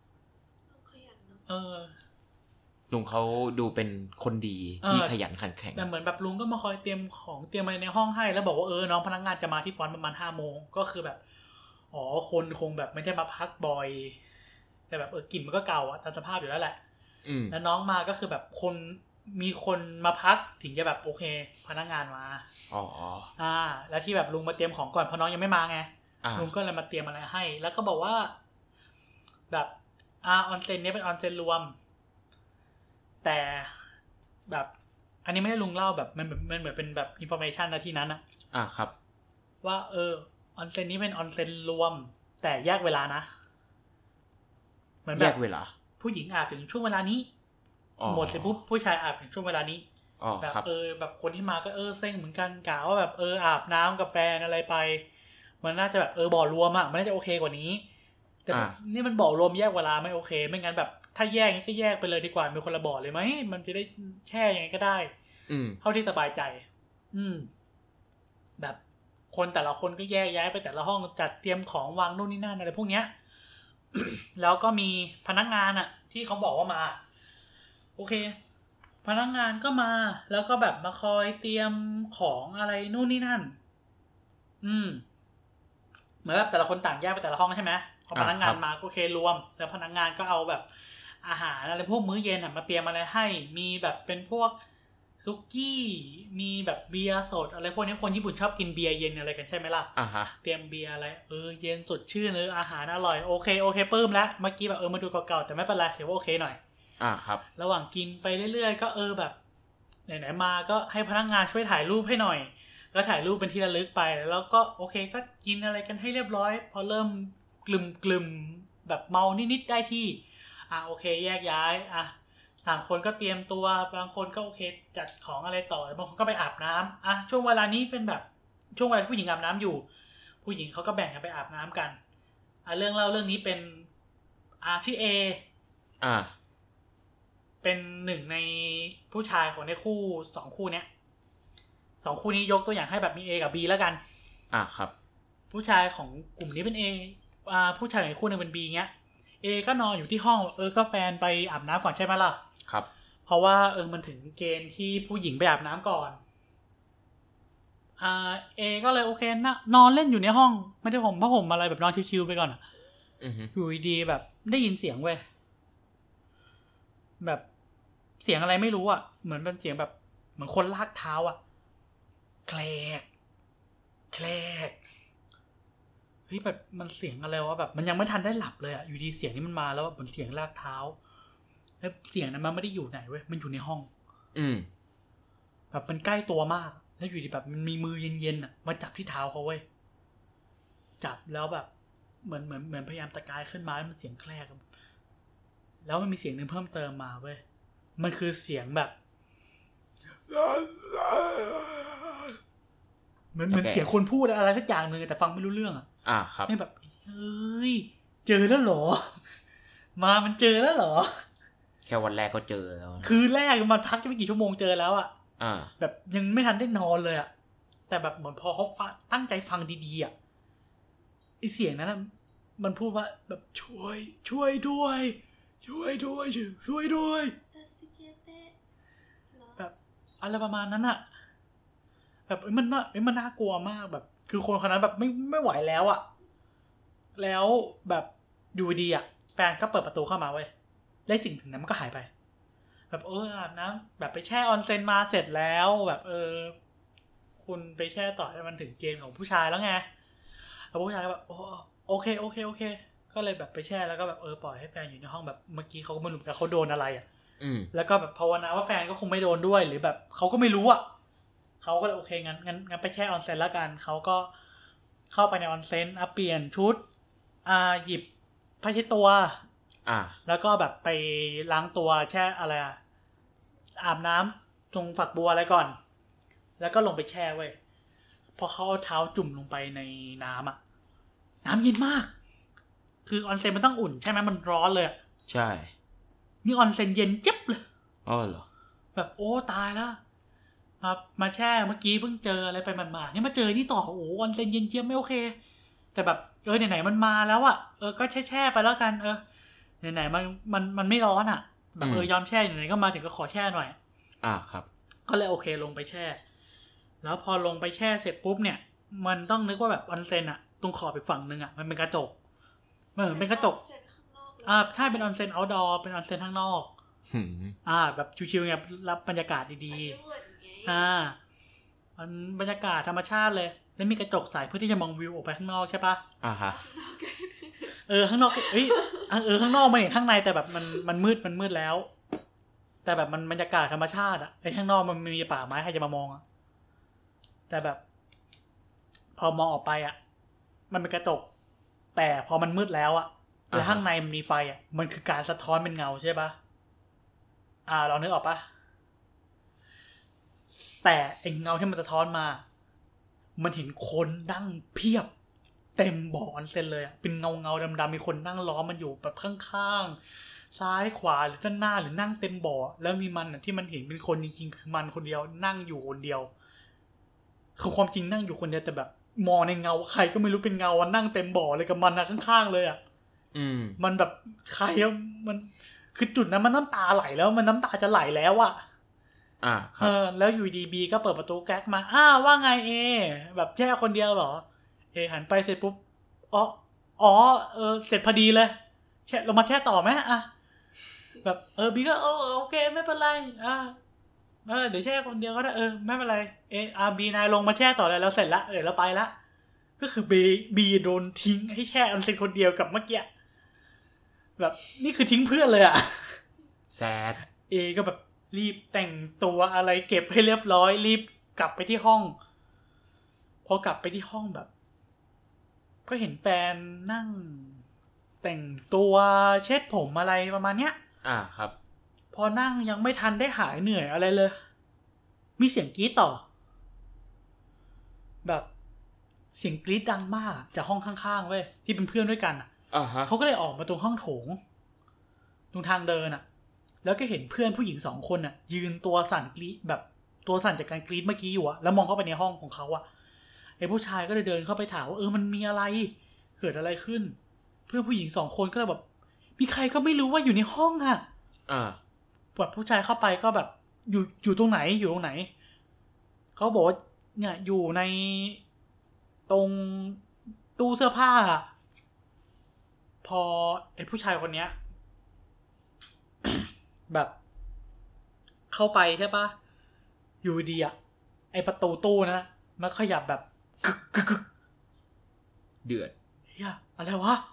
ลุงเขาดูเป็นคนดีที่ขยันขันแข็งแต่เหมือนแบบลุงก็มาคอยเตรียมของเตรียมอะไรในห้องให้แล้วบอกว่าน้องพนักงานจะมาที่ฟอนต์ประมาณ 5 โมงก็คือแบบคนคงแบบไม่ได้มาพักบ่อยแต่แบบกลิ่นมันก็เก่าตามสภาพอยู่แล้วแหละแล้วน้องมาก็คือแบบมีคนมาพักถึงจะแบบโอเคพนักงานมาแล้วที่แบบลุงมาเตรียมของก่อนเพราะน้องยังไม่มาไงลุงก็เลยมาเตรียมอะไรให้แล้วก็บอกว่าแบบออนเซ็นนี้เป็นออนเซ็นรวมแต่แบบอันนี้ไม่ได้ลุงเล่าแบบมันเหมือนเป็นแบบอินฟอร์เมชันนะที่นั้นครับว่าออนเซ็นนี้เป็นออนเซ็นรวมแต่แยกเวลานะเหมือนแบบแยกเวลาผู้หญิงอาบถึงช่วงเวลานี้หมดเสร็จปุ๊บผู้ชายอาบถึงช่วงเวลานี้แบบแบบคนที่มาก็เซ็งเหมือนกันกะว่าแบบอาบน้ำกับแฟนอะไรไปมันน่าจะแบบบ่อรวมมันน่าจะโอเคกว่านี้แต่นี่มันบ่อรวมแยกเวลาไม่โอเคไม่งั้นแบบถ้าแยกก็แยกไปเลยดีกว่ามีคนละบ่อเลยไหมมันจะได้แช่ยังไงก็ได้เท่าที่สบายใจแบบคนแต่ละคนก็แยกย้ายไปแต่ละห้องจัดเตรียมของวางนู่นนี่นั่นอะไรพวกเนี้ย แล้วก็มีพนักงานที่เขาบอกว่ามาโอเคพนักงานก็มาแล้วก็แบบมาคอยเตรียมของอะไรนู่นนี่นั่นเหมือนแบบแต่ละคนต่างแยกไปแต่ละห้องใช่ไหมพอพนักงานมาโอเครวมแล้วพนักงานก็เอาแบบอาหารอะไรพวกมื้อเย็นมาเตรียมอะไรให้มีแบบเป็นพวกซุกี้มีแบบเบียร์สดอะไรพวกนี้คนญี่ปุ่นชอบกินเบียร์เย็นอะไรกันใช่ไหมล่ะเตรียมเบียร์อะไรเย็นสดชื่นอาหารอร่อยโอเคปลื้มแล้วเมื่อกี้แบบมาดูเก่าๆแต่ไม่เป็นไรถือว่าโอเคหน่อยครับระหว่างกินไปเรื่อยๆก็แบบไหนๆมาก็ให้พนักงานช่วยถ่ายรูปให้หน่อยก็ถ่ายรูปเป็นที่ระลึกไปแล้วก็โอเคก็กินอะไรกันให้เรียบร้อยพอเริ่มกลุ่มแบบเมานิดๆได้ที่โอเคแยกย้ายต่างคนก็เตรียมตัวบางคนก็โอเคจัดของอะไรต่อบางคนก็ไปอาบน้ำช่วงเวลานี้เป็นแบบช่วงเวลาผู้หญิงอาบน้ำอยู่ผู้หญิงเขาก็แบ่งกันไปอาบน้ำกันเรื่องเล่าเรื่องนี้เป็นชื่อเป็นหนึ่งในผู้ชายของในคู่2คู่เนี้ย2คู่นี้ยกตัวอย่างให้แบบมี A กับ B แล้วกันครับผู้ชายของกลุ่มนี้เป็น A ผู้ชายอีกคู่นึงเป็น B เงี้ยA ก็นอนอยู่ที่ห้องก็แฟนไปอาบน้ำก่อนใช่ไหมล่ะครับเพราะว่ามันถึงเกณฑ์ที่ผู้หญิงไปอาบน้ำก่อนA ก็เลยโอเคนอนเล่นอยู่ในห้องไม่ได้ห่มผ้าห่มอะไรแบบนอนชิวๆไปก่อนอยู่ดีๆแบบได้ยินเสียงเว้ยแบบเสียงอะไรไม่รู้เหมือนเป็นเสียงแบบเหมือนคนลากเท้าแคลกเฮ้ยแบบมันเสียงอะไรวะแบบมันยังไม่ทันได้หลับเลยอยู่ดีเสียงนี้มันมาแล้วเหมือนเสียงลากเท้าแล้วเสียงนั้นมันไม่ได้อยู่ไหนเว้ยมันอยู่ในห้องแบบมันใกล้ตัวมากแล้วอยู่ดีแบบมันมีมือเย็นๆมาจับที่เท้าเขาเว้ยจับแล้วแบบเหมือนพยายามตะกายขึ้นมาแล้วมันเสียงแคลกแล้วมันมีเสียงนึงเพิ่มเติมมาเว้ยมันคือเสียงแบบเหมือนเสียงคนพูดอะไรสักอย่างนึงแต่ฟังไม่รู้เรื่องครับนี่แบบเฮ้ยเจอแล้วเหรอมันเจอแล้วเหรอแค่วันแรกก็เจอแล้วคือแรกมันพักจะไม่กี่ชั่วโมงเจอแล้วแบบยังไม่ทันได้นอนเลยแต่แบบเหมือนพอเขาตั้งใจฟังดีๆไอเสียงนั้นมันพูดว่าแบบช่วยด้วยแบบอะไรประมาณนั้นแบบมันน่ากลัวมากแบบคือคนคนนั้นแบบไม่ไหวแล้วแล้วแบบอยู่ดีแฟนก็เปิดประตูเข้ามาเว้ยแล้วสิ่งนั้นมันก็หายไปแบบอาบน้ำแบบไปแช่ออนเซ็นมาเสร็จแล้วแบบคุณไปแช่ต่อให้มันถึงเกณฑ์ของผู้ชายแล้วไงแล้วผู้ชายก็แบบโอเคก็เลยแบบไปแช่แล้วก็แบบปล่อยให้แฟนอยู่ในห้องแบบเมื่อกี้เขาก็ไม่รู้ว่าเขาโดนอะไรอ่ะแล้วก็แบบภาวนาว่าแฟนก็คงไม่โดนด้วยหรือแบบเขาก็ไม่รู้อ่ะเขาก็เลยโอเคงั้นไปแช่ออนเซ็นแล้วกันเขาก็เข้าไปในออนเซ็นเปลี่ยนชุดหยิบผ้าเช็ดตัวแล้วก็แบบไปล้างตัวแช่อะไรอาบน้ำตรงฝักบัวอะไรก่อนแล้วก็ลงไปแช่เว้ยพอเขาเอาเท้าจุ่มลงไปในน้ำน้ำเย็นมากคือออนเซ็นมันต้องอุ่นใช่ไหมมันร้อนเลยใช่นี่ออนเซ็นเย็นเจี๊ยบเลยอ๋อเหรอแบบโอ้ตายแล้วมาแช่เมื่อกี้เพิ่งเจออะไรไปมานี่มาเจอนี่ต่อโอ้ออนเซ็นเย็นเจี๊ยบไม่โอเคแต่แบบไหนๆมันมาแล้วก็แช่ไปแล้วกันไหนๆมันไม่ร้อนแบบยอมแช่ไหนๆก็มาถึงก็ขอแช่หน่อยครับก็เลยโอเคลงไปแช่แล้วพอลงไปแช่เสร็จปุ๊บเนี่ยมันต้องนึกว่าแบบออนเซ็นตรงขอบอีกฝั่งนึงมันเป็นกระจกเป็นกระจกใช่เป็นออนเซ็นเอาท์ดอร์เป็นออนเซ็นข้างนอกแบบชิวๆไงรับบรรยากาศดีๆมันบรรยากาศธรรมชาติเลยแล้วมีกระจกใสเพื่อที่จะมองวิวออกไปข้างนอกใช่ปะฮะข้างนอกข้างนอกไม่เห็นข้างในแต่แบบมันมืดแล้วแต่แบบมันบรรยากาศธรรมชาติไอ้ข้างนอกมันมีป่าไม้ใครจะมามองแต่แบบพอมองออกไปมันเป็นกระจกแต่พอมันมืดแล้วแล้วข้างในมันมีไฟมันคือการสะท้อนเป็นเงาใช่ปะเรานึกออกปะแต่ไอ้เงาที่มันสะท้อนมามันเห็นคนนั่งเพียบเต็มบ่อออนเซ็นเลยเป็นเงาดำๆมีคนนั่งล้อมมันอยู่แบบข้างๆซ้ายขวาหรือด้านหน้าหรือนั่งเต็มบ่อแล้วมีมันที่มันเห็นเป็นคนจริงๆคือมันคนเดียวนั่งอยู่คนเดียวคือความจริงนั่งอยู่คนเดียวแต่แบบมองในเงาใครก็ไม่รู้เป็นเงานั่งเต็มบ่อเลยกับมันข้างๆเลยมันแบบใครมันคือจุดนั้นมันน้ำตาไหลแล้วมันน้ำตาจะไหลแล้วครับแล้วอยู่ดีบีก็เปิดประตูแก๊กมาว่าไงแบบแช่คนเดียวเหรอหันไปเสร็จปุ๊บเสร็จพอดีเลยแช่เรามาแช่ต่อไหมแบบบีก็โอเคไม่เป็นไรเดี๋ยวแช่คนเดียวก็ได้ไม่เป็นไรบีนายลงมาแช่ต่อเลยแล้วเสร็จละเดี๋ยวเราไปละก็คือบีโดนทิ้งให้แช่ออนเซ็นคนเดียวกับเมื่อกี้แบบนี่คือทิ้งเพื่อนเลยแซดก็แบบรีบแต่งตัวอะไรเก็บให้เรียบร้อยรีบกลับไปที่ห้องพอกลับไปที่ห้องแบบก็เห็นแฟนนั่งแต่งตัวเช็ดผมอะไรประมาณเนี้ยครับพอนั่งยังไม่ทันได้หายเหนื่อยอะไรเลยมีเสียงกรี๊ดต่อแบบเสียงกรี๊ดดังมากจากห้องข้างๆเว้ยที่เป็นเพื่อนด้วยกันเขาก็เลยออกมาตรงห้องโถงตรงทางเดินแล้วก็เห็นเพื่อนผู้หญิง2คนยืนตัวสั่นกรี๊ดแบบตัวสั่นจากการกรี๊ดเมื่อกี้อยู่แล้วมองเข้าไปในห้องของเขาไอ้ผู้ชายก็เลยเดินเข้าไปถามว่ามันมีอะไรเกิดอะไรขึ้นเพื่อนผู้หญิง2คนก็เลยแบบมีใครก็ไม่รู้ว่าอยู่ในห้องแบบผู้ชายเข้าไปก็แบบอยู่ตรงไหนเขาบอกว่าเนี่ยอยู่ในตรงตู้เสื้อผ้าพอไอ้ผู้ชายคนเนี้ย แบบเข้าไปใช่ปะอยู่ดีไอ้ประตูตู้นะมันขยับแบบกึกเดือดอะไรวะ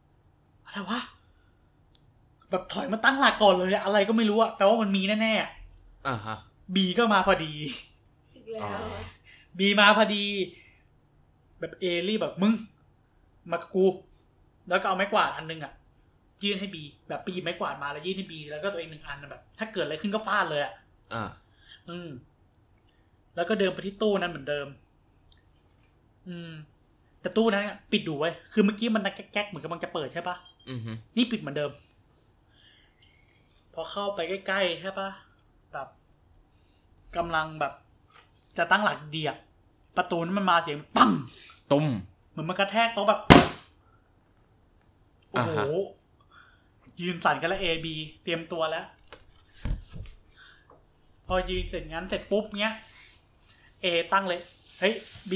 แบบถอยมาตั้งหลักก่อนเลยอะไรก็ไม่รู้แปลว่ามันมีแน่ๆบีก็มาพอดีอีกแล้วบีมาพอดีแบบรีบแบบมึงมากับกูแล้วก็เอาไม้กวาดอันนึงยื่นให้บีแบบไปหยิบไม้กวาดมาแล้วยื่นให้บีแล้วก็ตัวเอง1อันแบบถ้าเกิดอะไรขึ้นก็ฟาดเลยแล้วก็เดินไปที่ตู้นั้นเหมือนเดิมแต่ตู้นั้นปิดดูไว้คือเมื่อกี้มันแก๊กๆเหมือนกำลังจะเปิดใช่ปะนี่ปิดเหมือนเดิมพอเข้าไปใกล้ๆใช่ปะแบบกำลังแบบจะตั้งหลักดีประตูนั้นมันมาเสียงปังตุ้มเหมือนมันกระแทกโต๊ะแบบโอ้โหยืนสั่นกันแล้วBเตรียมตัวแล้วพอยืนเสร็จงั้นเสร็จปุ๊บเนี้ยตั้งเลยเฮ้ยB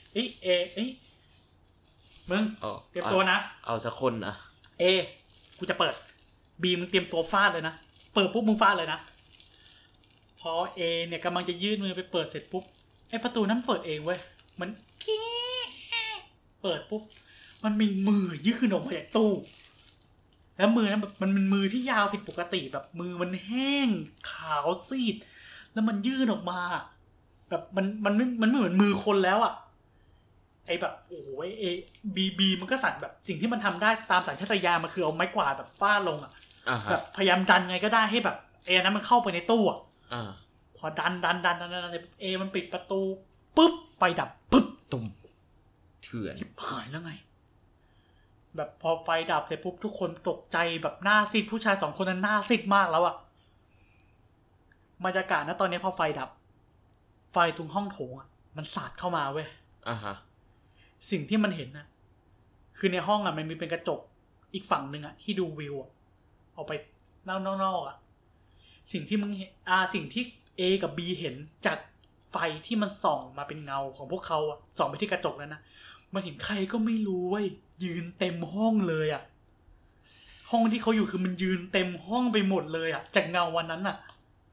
มึงเตรียมตัวนะเอาสักคนนะกูจะเปิดBมึงเตรียมตัวฟาดเลยนะเปิดปุ๊บมึงฟาดเลยนะพอเนี่ยกำลังจะยื่นมือไปเปิดเสร็จปุ๊บไอ้ประตูนั้นเปิดเองเว้ยมันเปิดปุ๊บมันมีมือยื่นออกมาจากตู้แล้วมือนั้นแบบมันเป็นมือที่ยาวผิดปกติแบบมือมันแห้งขาวซีดแล้วมันยื่นออกมาแบบมันไม่เหมือนมือคนแล้วอ่ะไอแบบโอ้โหไอบีมันก็สั่นแบบสิ่งที่มันทำได้ตามสัญชาตญาณมันคือเอาไม้กวาดแบบฟาดลงอ่ะแบบพยายามดันไงก็ได้ให้แบบนั้นมันเข้าไปในตู้อ่ะพอดันมันปิดประตูปุ๊บไฟดับปุ๊บตุ่มเถื่อนชิบหายแล้วไงแบบพอไฟดับเสร็จปุ๊บทุกคนตกใจแบบหน้าซีดผู้ชาย2คนนั้นหน้าซีดมากแล้วอ่ะบรรยากาศนะตอนนี้พอไฟดับไฟตรงห้องโถงอ่ะมันสาดเข้ามาเว้ยสิ่งที่มันเห็นนะคือในห้องอ่ะมันมีเป็นกระจกอีกฝั่งนึงอ่ะที่ดูวิวอ่ะออกไปนอกอ่ะสิ่งที่มึงเห็นสิ่งที่ A กับ B เห็นจากไฟที่มันส่องมาเป็นเงาของพวกเขาอ่ะส่องไปที่กระจกนั้นนะมันเห็นใครก็ไม่รู้เว้ยยืนเต็มห้องเลยอ่ะห้องที่เขาอยู่คือมันยืนเต็มห้องไปหมดเลยอ่ะจากเงาวันนั้นอ่ะ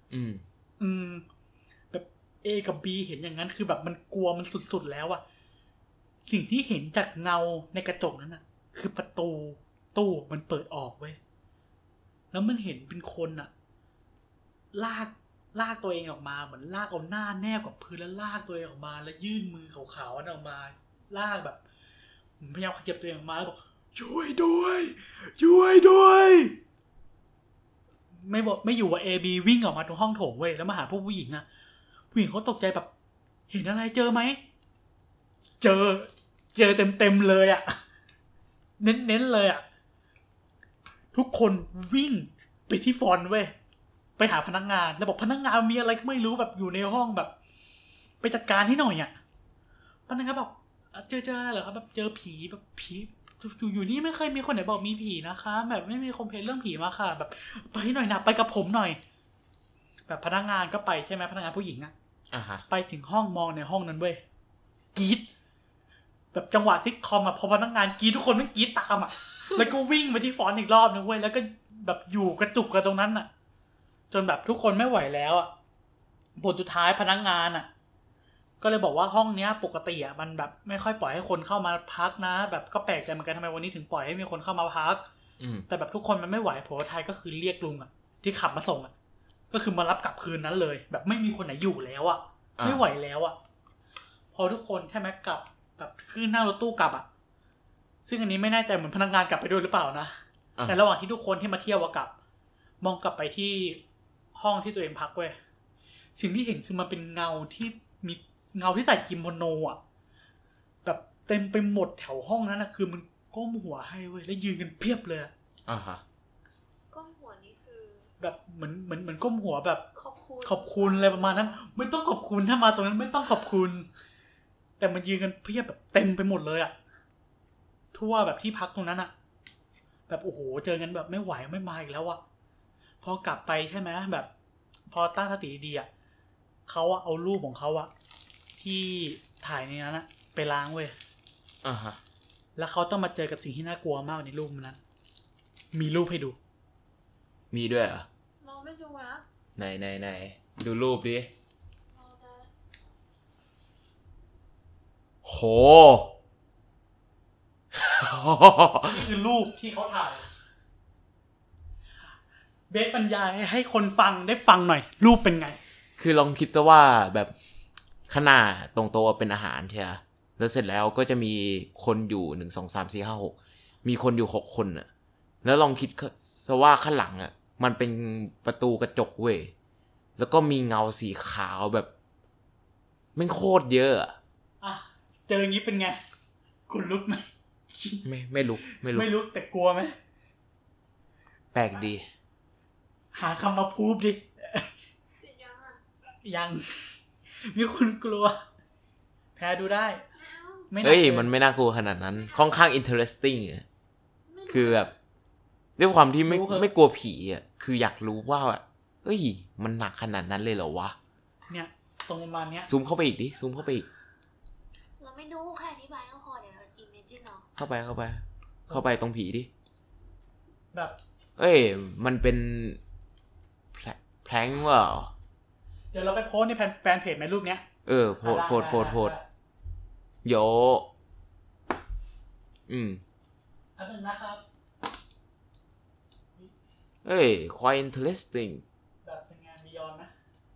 แบบ A กับ B เห็นอย่างนั้นคือแบบมันกลัวมันสุดๆแล้วอ่ะสิ่งที่เห็นจากเงาในกระจกนั้นน่ะคือประตูตู้มันเปิดออกเว้ยแล้วมันเห็นเป็นคนอ่ะลากตัวเองออกมาเหมือนลากเอาหน้าแนบกับพื้นแล้วลากตัวเองออกมาแล้วยื่นมือขาวๆออกมาลากแบบพยายามขยับตัวเองออกมาแล้วบอกช่วยด้วยไม่อยู่ว่า AB วิ่งออกมาตรงห้องโถงเว้ยแล้วมาหาพวกผู้หญิงนะผู้หญิงเขาตกใจแบบเห็นอะไรเจอไหมเจอเต็มเลยอ่ะเน้นเลยอ่ะทุกคนวิ่งไปที่ฟอนต์เว้ยไปหาพนักงานแล้วบอกพนักงานมีอะไรก็ไม่รู้แบบอยู่ในห้องแบบไปจัดการให้หน่อยอ่ะพนักงานบอกเจออะไรเหรอครับแบบเจอผีแบบผีอยู่นี่ไม่เคยมีคนไหนบอกมีผีนะคะแบบไม่มีคอมเพลนเรื่องผีมาค่ะแบบไปหน่อยนะไปกับผมหน่อยแบบพนักงานก็ไปใช่ไหมพนักงานผู้หญิงอ่ะไปถึงห้องมองในห้องนั้นเว้ยกรี๊ดแบบจังหวะซิทคอมอ่ะพอพนักงานกรี๊ดทุกคนไม่กรี๊ดตามอ่ะแล้วก็วิ่งไปที่ฟอนต์อีกรอบนึงเว้ยแล้วก็แบบอยู่กระจุกกันตรงนั้นอ่ะจนแบบทุกคนไม่ไหวแล้วอ่ะผลสุดท้ายพนักงานอ่ะก็เลยบอกว่าห้องเนี้ยปกติอ่ะมันแบบไม่ค่อยปล่อยให้คนเข้ามาพักนะแบบก็แปลกใจเหมือนกันทำไมวันนี้ถึงปล่อยให้มีคนเข้ามาพักแต่แบบทุกคนมันไม่ไหวผลสุดท้ายก็คือเรียกลุงอ่ะที่ขับมาส่งอ่ะก็คือมารับกลับคืนนั้นเลยแบบไม่มีคนไหนอยู่แล้วอ่ะไม่ไหวแล้วอ่ะพอทุกคนใช่ไหมกลับแบบขึ้นนั่งรถตู้กลับอ่ะซึ่งอันนี้ไม่แน่ใจเหมือนพนักงานกลับไปด้วยหรือเปล่านะแต่ระหว่างที่ทุกคนที่มาเที่ยวกลับมองกลับไปที่ห้องที่ตัวเองพักเว้ยสิ่งที่เห็นคือมันเป็นเงาที่มีเงาที่ใส่กิโมโนอ่ะแบบเต็มไปหมดแถวห้องนั้นนะคือมันก้มหัวให้เว้ยแล้วยืนกันเพียบเลยก้มหัวนี่คือแบบเหมือนก้มหัวแบบขอบคุณอะไรประมาณนั้นไม่ต้องขอบคุณถ้ามาตรงนั้นไม่ต้องขอบคุณแต่มันยืนกันเพียบแบบเต็มไปหมดเลยอ่ะทั่วแบบที่พักตรงนั้นอ่ะแบบโอ้โหเจอกันแบบไม่ไหวไม่มาอีกแล้วอ่ะพอกลับไปใช่ไหมแบบพอตั้งสติดีอ่ะเขาอะเอารูปของเขาอะที่ถ่ายในนั้นนะไปล้างเว้ยแล้วเขาต้องมาเจอกับสิ่งที่น่ากลัวมากในรูปนั้นมีรูปให้ดูมีด้วยเหรอเราไม่ดูนะไหนดูรูปดิโหนี่คือรูปที่เขาถ่ายเบสบรรยายให้คนฟังได้ฟังหน่อยรูปเป็นไงคือลองคิดซะว่าแบบข้างหน้าตรงโต๊ะเป็นอาหารใช่ไหมแล้วเสร็จแล้วก็จะมีคนอยู่1 2 3 4 5 6มีคนอยู่6คนน่ะแล้วลองคิดซะว่าข้างหลังอ่ะมันเป็นประตูกระจกเว้ยแล้วก็มีเงาสีขาวแบบไม่โคตรเยอะอ่ะเจออย่างนี้เป็นไงคุณลุกไหมไม่ลุกแต่กลัวไหมแปลกดีหาคำมาพูดดิยังมีคนกลัวแพ้ดูได้เฮ้ยมันไม่น่ากลัวขนาดนั้นค่อนข้าง interesting คือแบบด้วยความที่ไม่กลัวผีอ่ะคืออยากรู้ว่าเอ้ยมันหนักขนาดนั้นเลยเหรอวะเนี่ยตรงประมาณเนี้ยซูมเข้าไปอีกดิซูมเข้าไปอีกเราไม่ดูแค่อธิบายก็พอเดี๋ยว imagine เนาะเข้าไปตรงผีดิแบบเอ้ยมันเป็นแพลงว่ะเดี๋ยวเราไปโพสในแฟนเพจในรูปเนี้ยโพสเดี๋ยวอันนึงนะครับ quite interesting แบบเป็นงานบียอนนะ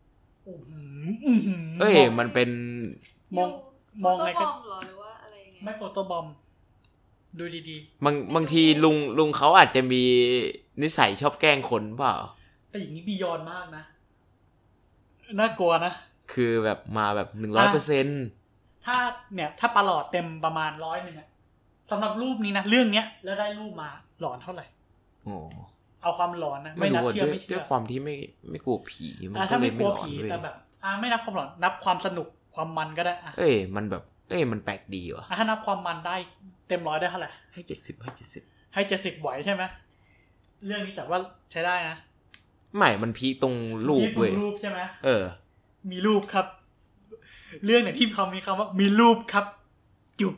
มันเป็นมองอะไรกันหรอหรือว่าอะไรเงี้ยไม่โฟโต้บอมดูดีๆบางทีลุงเขาอาจจะมีนิสัยชอบแกล้งคนเปล่าแต่อย่างนี้บียอนมากนะน่ากลัวนะคือแบบมาแบบ 100% ถ้าปลาหลอดเต็มประมาณ100นึงอ่ะสำหรับรูปนี้นะเรื่องเนี้ยแล้วได้รูปมาหลอนเท่าไหร่เอาความหลอนนะไม่นับเชื่อไม่เชื่อด้วยความที่ไม่กลัวผีมันก็เลยไม่หลอนแต่แบบไม่นับความหลอนนับความสนุกความมันก็ได้มันแบบมันแปลกดีว่ะถ้านับความมันได้เต็ม100ได้เท่าไหร่ให้70 ให้70ไหวใช่ไหมเรื่องนี้แต่ว่าใช้ได้นะไม่มันพีคตรงรูปเว้ยรูปใช่ไหมมีรูปครับเรื่องไหนที่เขามีคำว่ามีรูปครับจุบ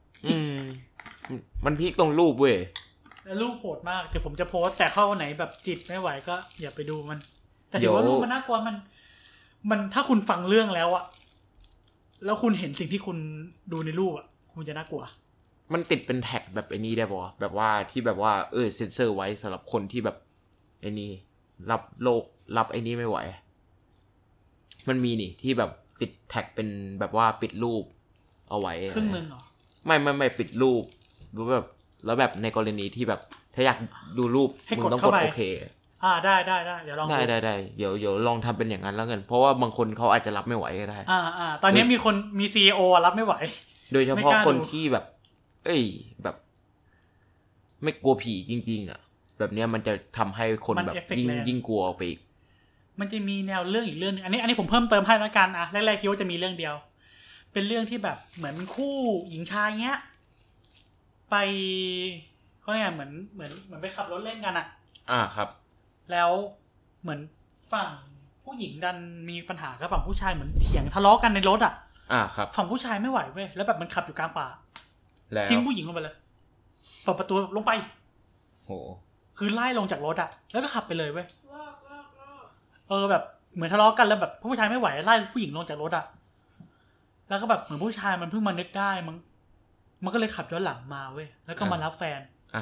มันพีคตรงรูปเว้ยแล้วรูปโหดมากเดี๋ยวผมจะโพสแต่เข้าไหนแบบจิตไม่ไหวก็อย่าไปดูมันแต่ถือว่ารูปมันน่ากลัวมันถ้าคุณฟังเรื่องแล้วอะแล้วคุณเห็นสิ่งที่คุณดูในรูปอะคุณจะน่ากลัวมันติดเป็นแท็กแบบไอ้นี้ได้ป่ะแบบว่าที่แบบว่าเซ็นเซอร์ไว้สำหรับคนที่แบบไอ้นี่รับโลกรับไอ้นี้ไม่ไหวมันมีนี่ที่แบบติดแท็กเป็นแบบว่าปิดรูปเอาไว้ครึ่งนึงเหรอไม่ปิดรูปแบบแล้วแบบในกรณีที่แบบถ้าอยากดูรูปมึงต้องกดโอเคได้เดี๋ยวลองได้เดี๋ยวลองทำเป็นอย่างนั้นแล้วกันเพราะว่าบางคนเขาอาจจะรับไม่ไหวก็ได้ตอนนี้มี CEO รับไม่ไหวโดยเฉพาะคนที่แบบแบบไม่กลัวผีจริงๆอ่ะแบบเนี้ยมันจะทำให้คนแบบยิ่งกลัวไปอีกมันจะมีแนวเรื่องอีกเรื่องนึงอันนี้ผมเพิ่มเติมให้แล้วกันแรกๆคิดว่าจะมีเรื่องเดียวเป็นเรื่องที่แบบเหมือนเป็นคู่หญิงชายเงี้ยไปเขาเนี่ยเหมือนไปขับรถเล่นกันครับแล้วเหมือนฝั่งผู้หญิงดันมีปัญหากับฝั่งผู้ชายเหมือนเถียงทะเลาะกันในรถครับฝั่งผู้ชายไม่ไหวเว้ยแล้วแบบมันขับอยู่กลางป่าแล้วทิ้งผู้หญิงลงไปเลยเปิดประตูลงไปโหคือไล่ลงจากรถแล้วก็ขับไปเลยเว้ยแบบเหมือนทะเลาะกันแล้วแบบผู้ชายไม่ไหวไล่ผู้หญิงลงจากรถแล้วก็แบบเหมือนผู้ชายมันเพิ่งมานึกได้มันก็เลยขับย้อนหลังมาเว้ยแล้วก็มารับแฟน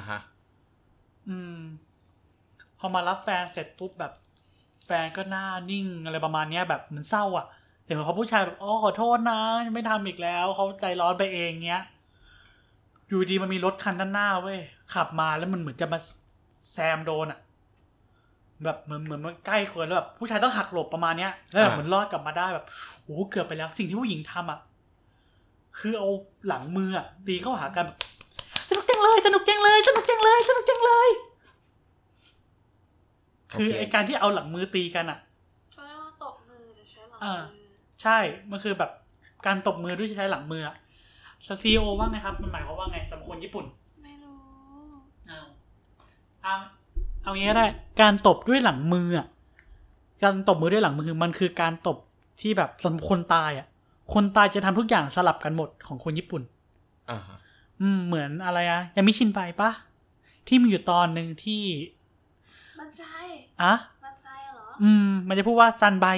พอมารับแฟนเสร็จปุ๊บแบบแฟนก็หน้านิ่งอะไรประมาณนี้แบบเหมือนเศร้าเห็นไหมพอผู้ชายแบบขอโทษนะไม่ทำอีกแล้วเขาใจร้อนไปเองเงี้ยอยู่ดีมันมีรถคันด้านหน้าเว้ยขับมาแล้วมันเหมือนจะมาแซมโดนแบบเหมือนมันใกล้เกินแล้วแบบผู้ชายต้องหักหลบประมาณเนี้ยแล้วแบบเหมือนรอดกลับมาได้แบบโอ้เกือบไปแล้วสิ่งที่ผู้หญิงทำคือเอาหลังมือตีเข้าหากันสนุกจังเลยคือไอการที่เอาหลังมือตีกันเขาเรียกว่าตบมือแต่ใช้หลังมือใช่มันคือแบบการตบมือด้วยใช้หลังมือCEO ว่าไงครับมันหมายความว่าไงสำหรับคนญี่ปุ่นไม่รู้เอางี้ก็ได้การตบด้วยหลังมือการตบมือด้วยหลังมือมันคือการตบที่แบบสำหรับคนตายคนตายจะทำทุกอย่างสลับกันหมดของคนญี่ปุ่นเหมือนอะไรยังไม่ชินไปปะที่มีอยู่ตอนนึงที่มันไซมันไซเหรอมันจะพูดว่าซันไบ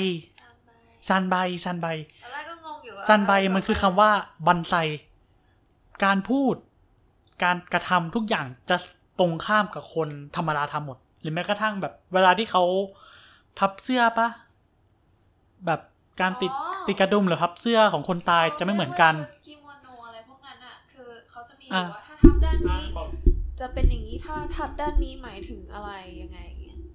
อะไรก็งงอยู่ซันไบมันคือคำว่าบันไซการพูดการกระทำทุกอย่างจะตรงข้ามกับคนธรรมดาทำหมดหรือแม้กระทั่งแบบเวลาที่เขาพับเสื้อปะแบบการติดกระดุมหรือพับเสื้อของคนตายจะไม่เหมือนกันกิโมโนอะไรพวกนั้นคือเขาจะมีว่าถ้าทับด้านนี้จะเป็นอย่างนี้ถ้าทับด้านนี้หมายถึงอะไรยังไง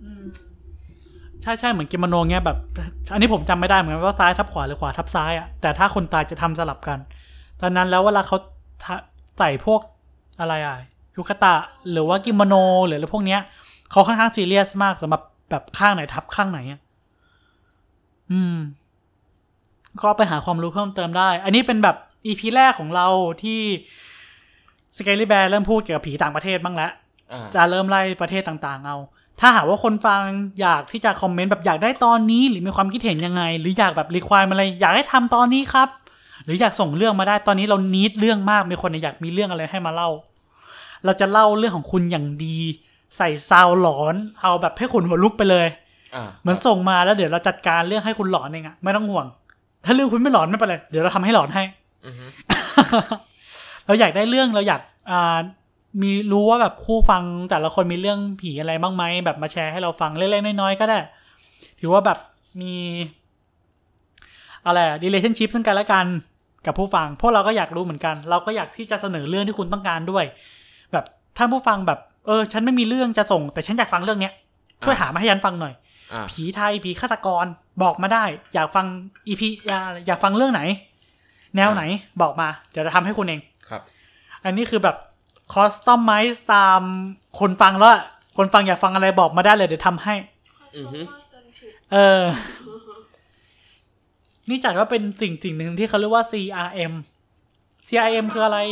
ใช่เหมือนกิโมโนเงี้ยแบบอันนี้ผมจำไม่ได้เหมือนกันว่าซ้ายทับขวาหรือขวาทับซ้ายแต่ถ้าคนตายจะทำสลับกันตอนนั้นแล้วเวลาเขาใส่พวกอะไรยูคาตะหรือว่ากิโมโนหรืออะไรพวกเนี้ยเขาค่อนข้างซีเรียสมากสำหรับแบบข้างไหนทับข้างไหนก็ไปหาความรู้เพิ่มเติมได้อันนี้เป็นแบบ EP แรกของเราที่Scaly Bear เริ่มพูดเกี่ยวกับผีต่างประเทศบ้างแล้วจะเริ่มไล่ประเทศต่างๆเอาถ้าหากว่าคนฟังอยากที่จะคอมเมนต์แบบอยากได้ตอนนี้หรือมีความคิดเห็นยังไงหรืออยากแบบรีควายอะไรอยากให้ทำตอนนี้ครับหรืออยากส่งเรื่องมาได้ตอนนี้เรานีดเรื่องมากมีคนอยากมีเรื่องอะไรให้มาเล่าเราจะเล่าเรื่องของคุณอย่างดีใส่ซาวหลอนเอาแบบให้ขนหัวลุกไปเลยเหมือนส่งมาแล้วเดี๋ยวเราจัดการเรื่องให้คุณหลอนเองไม่ต้องห่วงถ้าเรื่องคุณไม่หลอนไม่เป็นไรเดี๋ยวเราทำให้หลอนให้เราอยากได้เรื่องเราอยากมีรู้ว่าแบบคู่ฟังแต่ละคนมีเรื่องผีอะไรบ้างไหมแบบมาแชร์ให้เราฟังเล็กๆน้อยๆก็ได้ถือว่าแบบมีอะไรrelationship ซึ่งกันและกันกับผู้ฟังพวกเราก็อยากรู้เหมือนกันเราก็อยากที่จะเสนอเรื่องที่คุณต้องการด้วยแบบถ้าผู้ฟังแบบฉันไม่มีเรื่องจะส่งแต่ฉันอยากฟังเรื่องเนี้ยช่วยหามาให้ฉันฟังหน่อยผีไทยผีฆาตกรบอกมาได้อยากฟัง EP อยากฟังเรื่องไหนแนวไหนบอกมาเดี๋ยวจะทำให้คุณเองครับอันนี้คือแบบคอสตอมไมซ์ตามคนฟังแล้วคนฟังอยากฟังอะไรบอกมาได้เลยเดี๋ยวทำให้นี่จัดว่าเป็นสิ่งหนึ่งที่เขาเรียกว่า CRM คืออะไร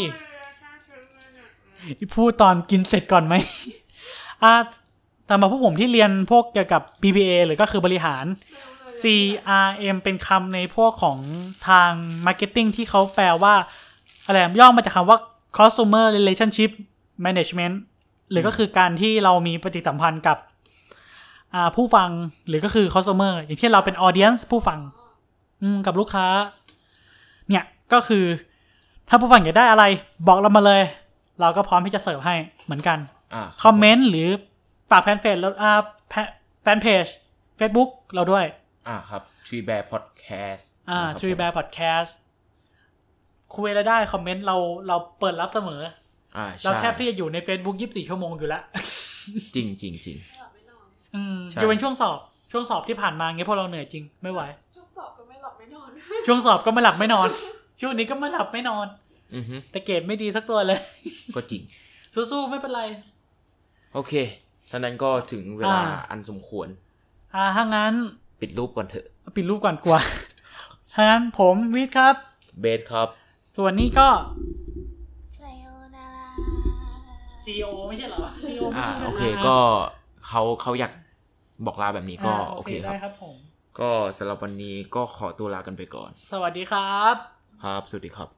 พูดตอนกินเสร็จก่อนไหมแต่มาพวกผมที่เรียนพวกเกี่ยวกับ BBA หรือก็คือบริหาร CRM เป็นคำในพวกของทาง Marketing ที่เขาแปลว่าอะไรย่อมาจากคำว่า Customer Relationship Management หรือก็คือการที่เรามีปฏิสัมพันธ์กับผู้ฟังหรือก็คือ Customer อย่างที่เราเป็น Audience ผู้ฟังกับลูกค้าเนี่ยก็คือถ้าผู้ฟังอยากได้อะไรบอกเรามาเลยเราก็พร้อมที่จะเสิร์ฟให้เหมือนกันคอมเมนต์หรือฝากแฟนเพจแล้วแฟนเพจ Facebook เราด้วยครับ Tree Bear Podcast Tree Bear Podcast คุยแล้วได้คอมเมนต์เราเปิดรับเสมอเราแทบที่จะอยู่ใน Facebook 24 ชั่วโมงอยู่แล้วจริงจะเป็นช่วงสอบที่ผ่านมาเงี้ยพวกเราเหนื่อยจริงไม่ไหวช่วงสอบก็ไม่หลับไม่นอนช่วงสอบก็ไม่หลับไม่นอนช่วงนี้ก็ไม่หลับไม่นอนแต่เกรดไม่ดีสักตัวเลยก็จริงสู้ๆไม่เป็นไรโอเคฉะนั้นก็ถึงเวลาอันสมควรถ้างั้นปิดรูปก่อนเถอะปิดรูปก่อนกลัวถ้างั้นผมวิทย์ครับเบสครับส่วนนี้ก็CEO ไม่ใช่เหรอ CEO โอเคก็เขาอยากบอกลาแบบนี้ก็โอเคครับก็สำหรับวันนี้ก็ขอตัวลากันไปก่อนสวัสดีครับครับสวัสดีครับ